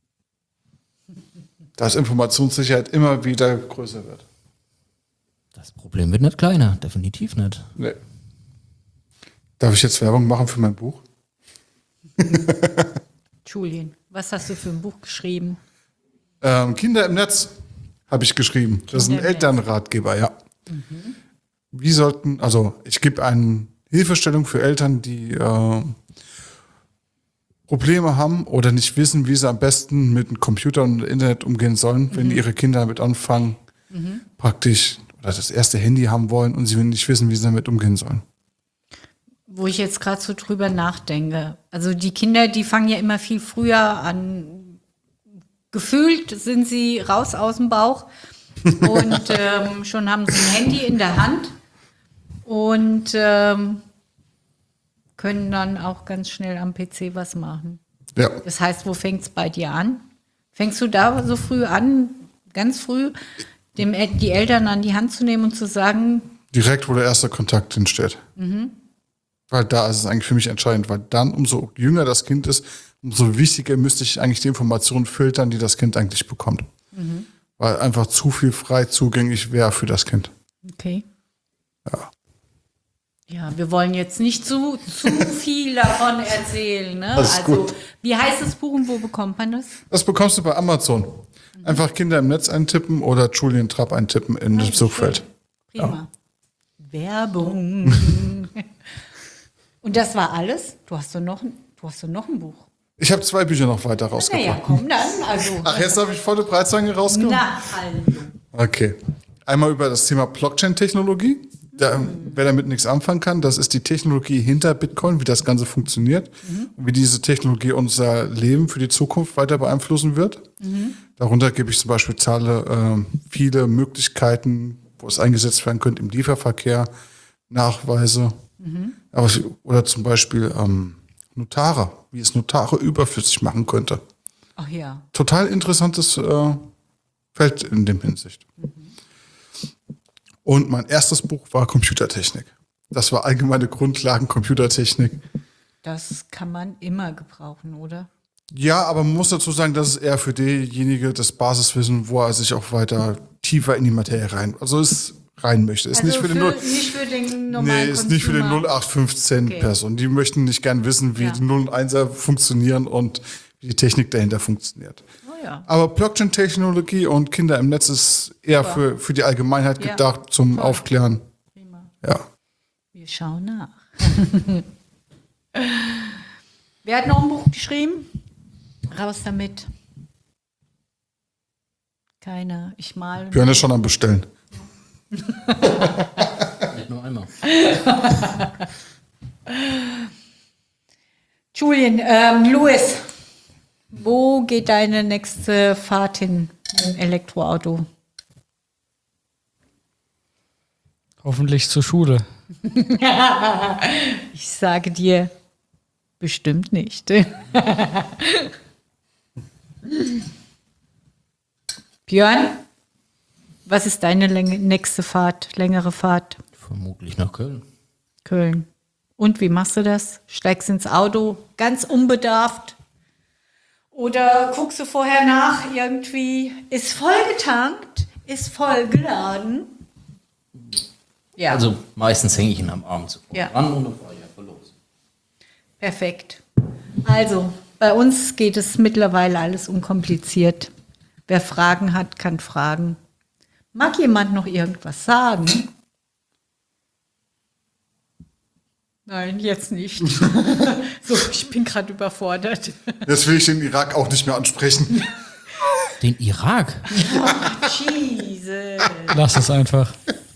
Dass Informationssicherheit immer wieder größer wird. Das Problem wird nicht kleiner, definitiv nicht. Nee. Darf ich jetzt Werbung machen für mein Buch? Julien, was hast du für ein Buch geschrieben? Kinder im Netz habe ich geschrieben. Das ist ein Kinder im Netz. Elternratgeber, ja. Wie sollten, also ich gebe eine Hilfestellung für Eltern, die Probleme haben oder nicht wissen, wie sie am besten mit dem Computer und Internet umgehen sollen, wenn ihre Kinder damit anfangen, praktisch oder das erste Handy haben wollen und sie nicht wissen, wie sie damit umgehen sollen. Wo ich jetzt gerade so drüber nachdenke. Also die Kinder, die fangen ja immer viel früher an. Gefühlt sind sie raus aus dem Bauch, Und schon haben sie ein Handy in der Hand und können dann auch ganz schnell am PC was machen. Ja. Das heißt, wo fängt es bei dir an? Fängst du da so früh an, ganz früh, die Eltern an die Hand zu nehmen und zu sagen, Direkt, wo der erste Kontakt hinsteht. Weil da ist es eigentlich für mich entscheidend, weil dann, umso jünger das Kind ist, umso wichtiger müsste ich eigentlich die Informationen filtern, die das Kind eigentlich bekommt. Weil einfach zu viel frei zugänglich wäre für das Kind. okay. Ja. Ja, wir wollen jetzt nicht zu viel davon erzählen. Ne? Das ist gut. Wie heißt das Buch und wo bekommt man das? Das bekommst du bei Amazon. Einfach Kinder im Netz eintippen oder Julian Trapp eintippen in das Suchfeld. Prima. Werbung. Und das war alles? Du hast doch noch ein Buch. Ich habe 2 Bücher noch weiter Naja, rausgebracht. komm dann. Also, Ach, jetzt darf ich volle Breitseite rauskommen? na, also. Okay. Einmal über das Thema Blockchain-Technologie. Wer damit nichts anfangen kann, das ist die Technologie hinter Bitcoin, wie das Ganze funktioniert und wie diese Technologie unser Leben für die Zukunft weiter beeinflussen wird. Darunter gebe ich zum Beispiel viele Möglichkeiten, wo es eingesetzt werden könnte im Lieferverkehr, Nachweise. Oder zum Beispiel Notare, wie es Notare überflüssig machen könnte. Ach ja. Total interessantes Feld in dem Hinsicht. Und mein erstes Buch war Computertechnik. Das war allgemeine Grundlagen Computertechnik. Das kann man immer gebrauchen, oder? Ja, aber man muss dazu sagen, das ist eher für derjenige das Basiswissen, wo er sich auch weiter tiefer in die Materie rein möchte. Ist nicht für den nicht für den normalen ist nicht für den Consumer. 0815-Person. Die möchten nicht gern wissen, wie Ja. die 0 und 1er funktionieren und wie die Technik dahinter funktioniert. Oh ja. Aber Blockchain-Technologie und Kinder im Netz ist eher für die Allgemeinheit Ja. gedacht, zum Toll. Aufklären. Prima. Ja. Wir schauen nach. Wer hat noch ein Buch geschrieben? Raus damit. Keiner. Ich mal. Björn ist schon am Bestellen. Nicht nur einmal. Julian, Louis, wo geht deine nächste Fahrt hin mit dem Elektroauto? Hoffentlich zur Schule. Ich sage dir, bestimmt nicht. Björn, was ist deine nächste Fahrt, längere Fahrt? Vermutlich nach Köln. Köln. Und wie machst du das? Steigst ins Auto, ganz unbedarft? Oder guckst du vorher nach, irgendwie, ist voll getankt, ist voll geladen? Ja, Also meistens hänge ich ihn am Arm zuvor Ja. ran und dann fahre ich einfach los. perfekt. Also, bei uns geht es mittlerweile alles unkompliziert. Wer Fragen hat, kann fragen. Mag jemand noch irgendwas sagen? Nein, jetzt nicht. So, ich bin gerade überfordert. Jetzt will ich den Irak auch nicht mehr ansprechen. Den Irak? Jesus. Lass es einfach.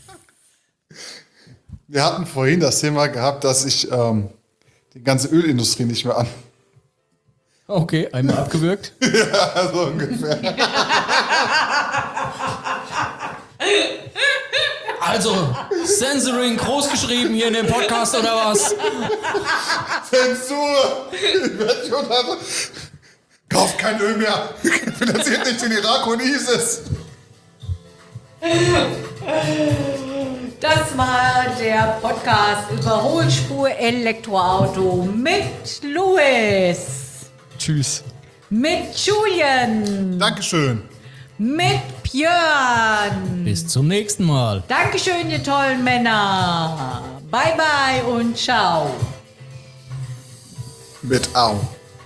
Wir hatten vorhin das Thema gehabt, dass ich die ganze Ölindustrie nicht mehr an. Okay, einmal abgewürgt. Ja, so ungefähr. Also, Censoring groß geschrieben hier in dem Podcast oder was? Zensur! Ich werd schon also, kauft kein Öl mehr! Finanziert nicht den Irak und ISIS! Das war der Podcast Überholspur Elektroauto mit Louis, Tschüss. mit Julian, Dankeschön! mit Björn. Bis zum nächsten Mal. Dankeschön, ihr tollen Männer. Bye bye und ciao. Mit Au.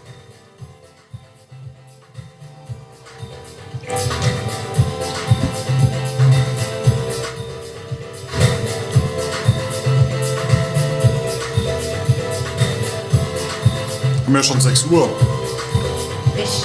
Haben ja schon 6 Uhr. Echt?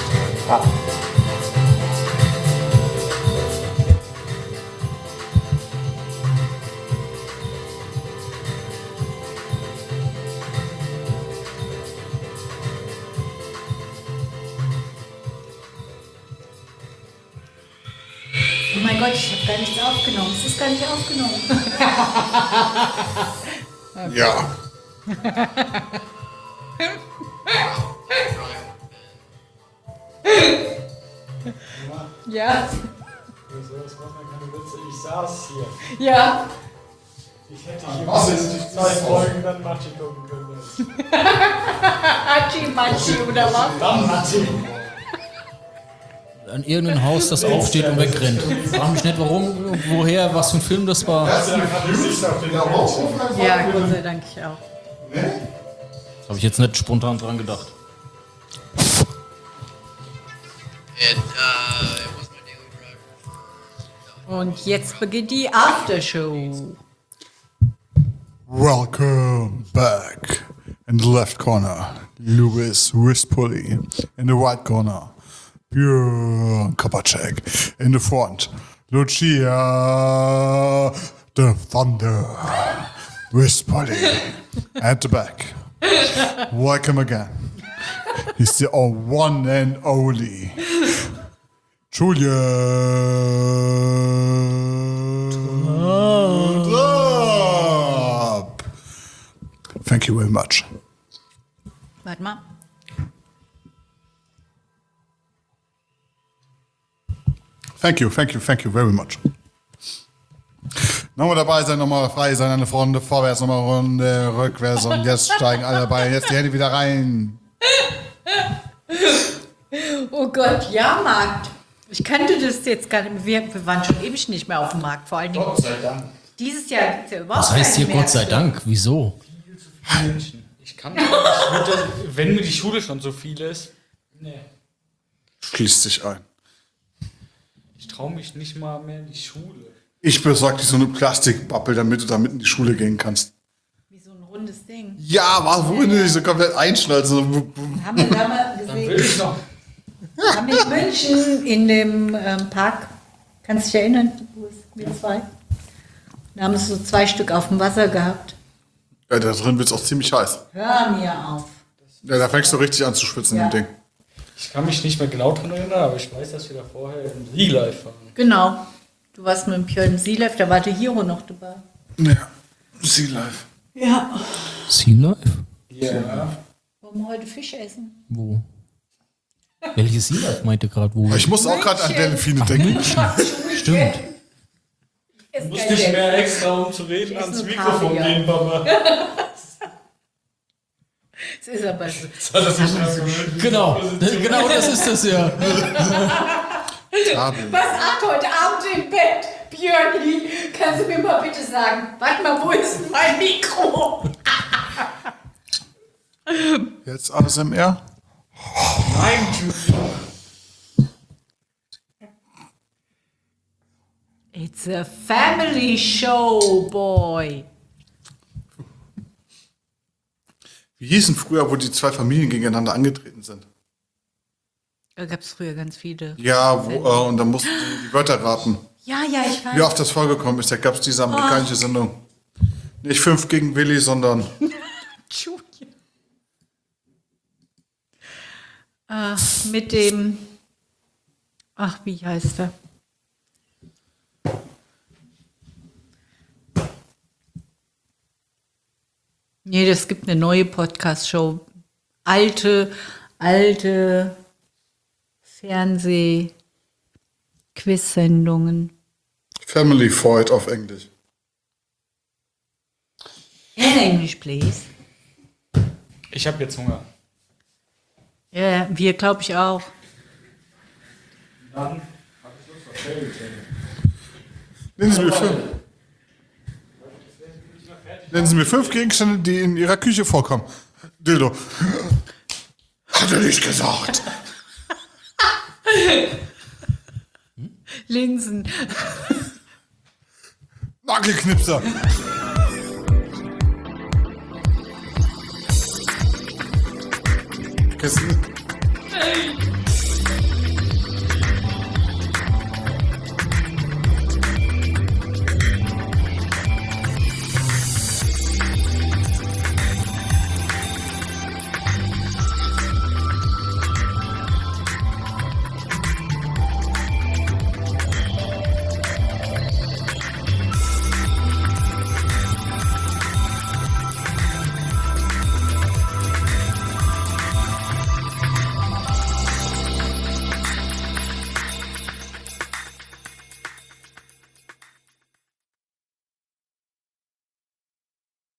Oh mein Gott. Gott, ich habe gar nichts aufgenommen. Es ist gar nicht aufgenommen. Ja. Ja. Ich saß hier. Ja. Ich hätte hier 2 Folgen dann Matschi gucken können. Hatschi-Matschi oder was? Dann Matschi. An irgendein Haus, das aufsteht und wegrennt. Frag mich nicht warum, woher, was für ein Film das war. Ja, Gott sei Dank ich auch. Habe ich jetzt nicht spontan dran gedacht. It was my daily driver. Und jetzt beginnt die Aftershow. Welcome back. In the left corner, Louis Rispoli. In the right corner, Björn Kopacek. In the front, Lucia the Thunder Rispoli. At the back, welcome again. He's the one and only Julian Raab. Thank you very much. Warte mal. Thank you very much. Nochmal dabei sein, nochmal frei sein, eine Runde vorwärts, nochmal Runde rückwärts und jetzt steigen alle dabei. Jetzt die Hände wieder rein. Oh Gott, Jahrmarkt. Ich kannte das jetzt gar nicht mehr. Wir waren schon ewig nicht mehr auf dem Markt. Vor allen Dingen. Gott sei Dank. Dieses Jahr gibt es ja überhaupt Was heißt hier keine Gott sei Märkte. Dank? Wieso? Ich kann nicht. Ich würde, wenn mir die Schule schon so viel ist. Nee. Schließt sich ein. Ich traue mich nicht mal mehr in die Schule. Ich besorge dir so eine Plastikpappe, damit du damit in die Schule gehen kannst. Wie so ein rundes Ding. Ja, wohin du dich so komplett einschnalzen? Haben wir da mal gesehen? Will ich noch. Haben wir in München in dem Park, kannst du dich erinnern, wir zwei? Da haben wir so 2 Stück auf dem Wasser gehabt. Ja, da drin wird es auch ziemlich heiß. Hör mir auf. Ja, da fängst du richtig an zu schwitzen, Ja. im Ding. Ich kann mich nicht mehr genau dran erinnern, aber ich weiß, dass wir da vorher im Sea Life waren. Genau. Du warst mit dem Björn im Sea Life, da war der Hiro noch dabei. Ja, Sea Life. Ja. Sea Life? Ja. Wollen wir heute Fisch essen? Wo? Welches Sea Life meinte gerade wo? Ich muss auch gerade an Delfine denken. Stimmt. Du musst nicht mehr extra, um zu reden, Ich esse ans nur Mikrofon Kaviar. gehen, Papa. Es ist aber so. Das ist nicht so schön. Genau, genau das ist das ja. Was hat heute Abend im Bett? Björni, kannst du mir mal bitte sagen, warte mal, wo ist denn mein Mikro? Jetzt ASMR. Nein, Julian. It's a family show, boy. Wie hießen früher, wo die 2 Familien gegeneinander angetreten sind? Da gab es früher ganz viele. Ja, und dann mussten die Wörter raten. Ja, ich weiß. Wie oft das vorgekommen ist, da gab es diese amerikanische Sendung. Nicht 5 gegen Willi, sondern Julian. Mit dem, ach, wie heißt er? Nee, das gibt eine neue Podcast-Show. Alte Fernseh-Quiz-Sendungen. Family Fight auf Englisch. In English, please. Ich habe jetzt Hunger. Ja, wir glaube ich auch. Dann Nennen Sie mir 5 Gegenstände, die in Ihrer Küche vorkommen. Dildo. Hat er nicht gesagt. Linsen. Nagelknipser. Kissen.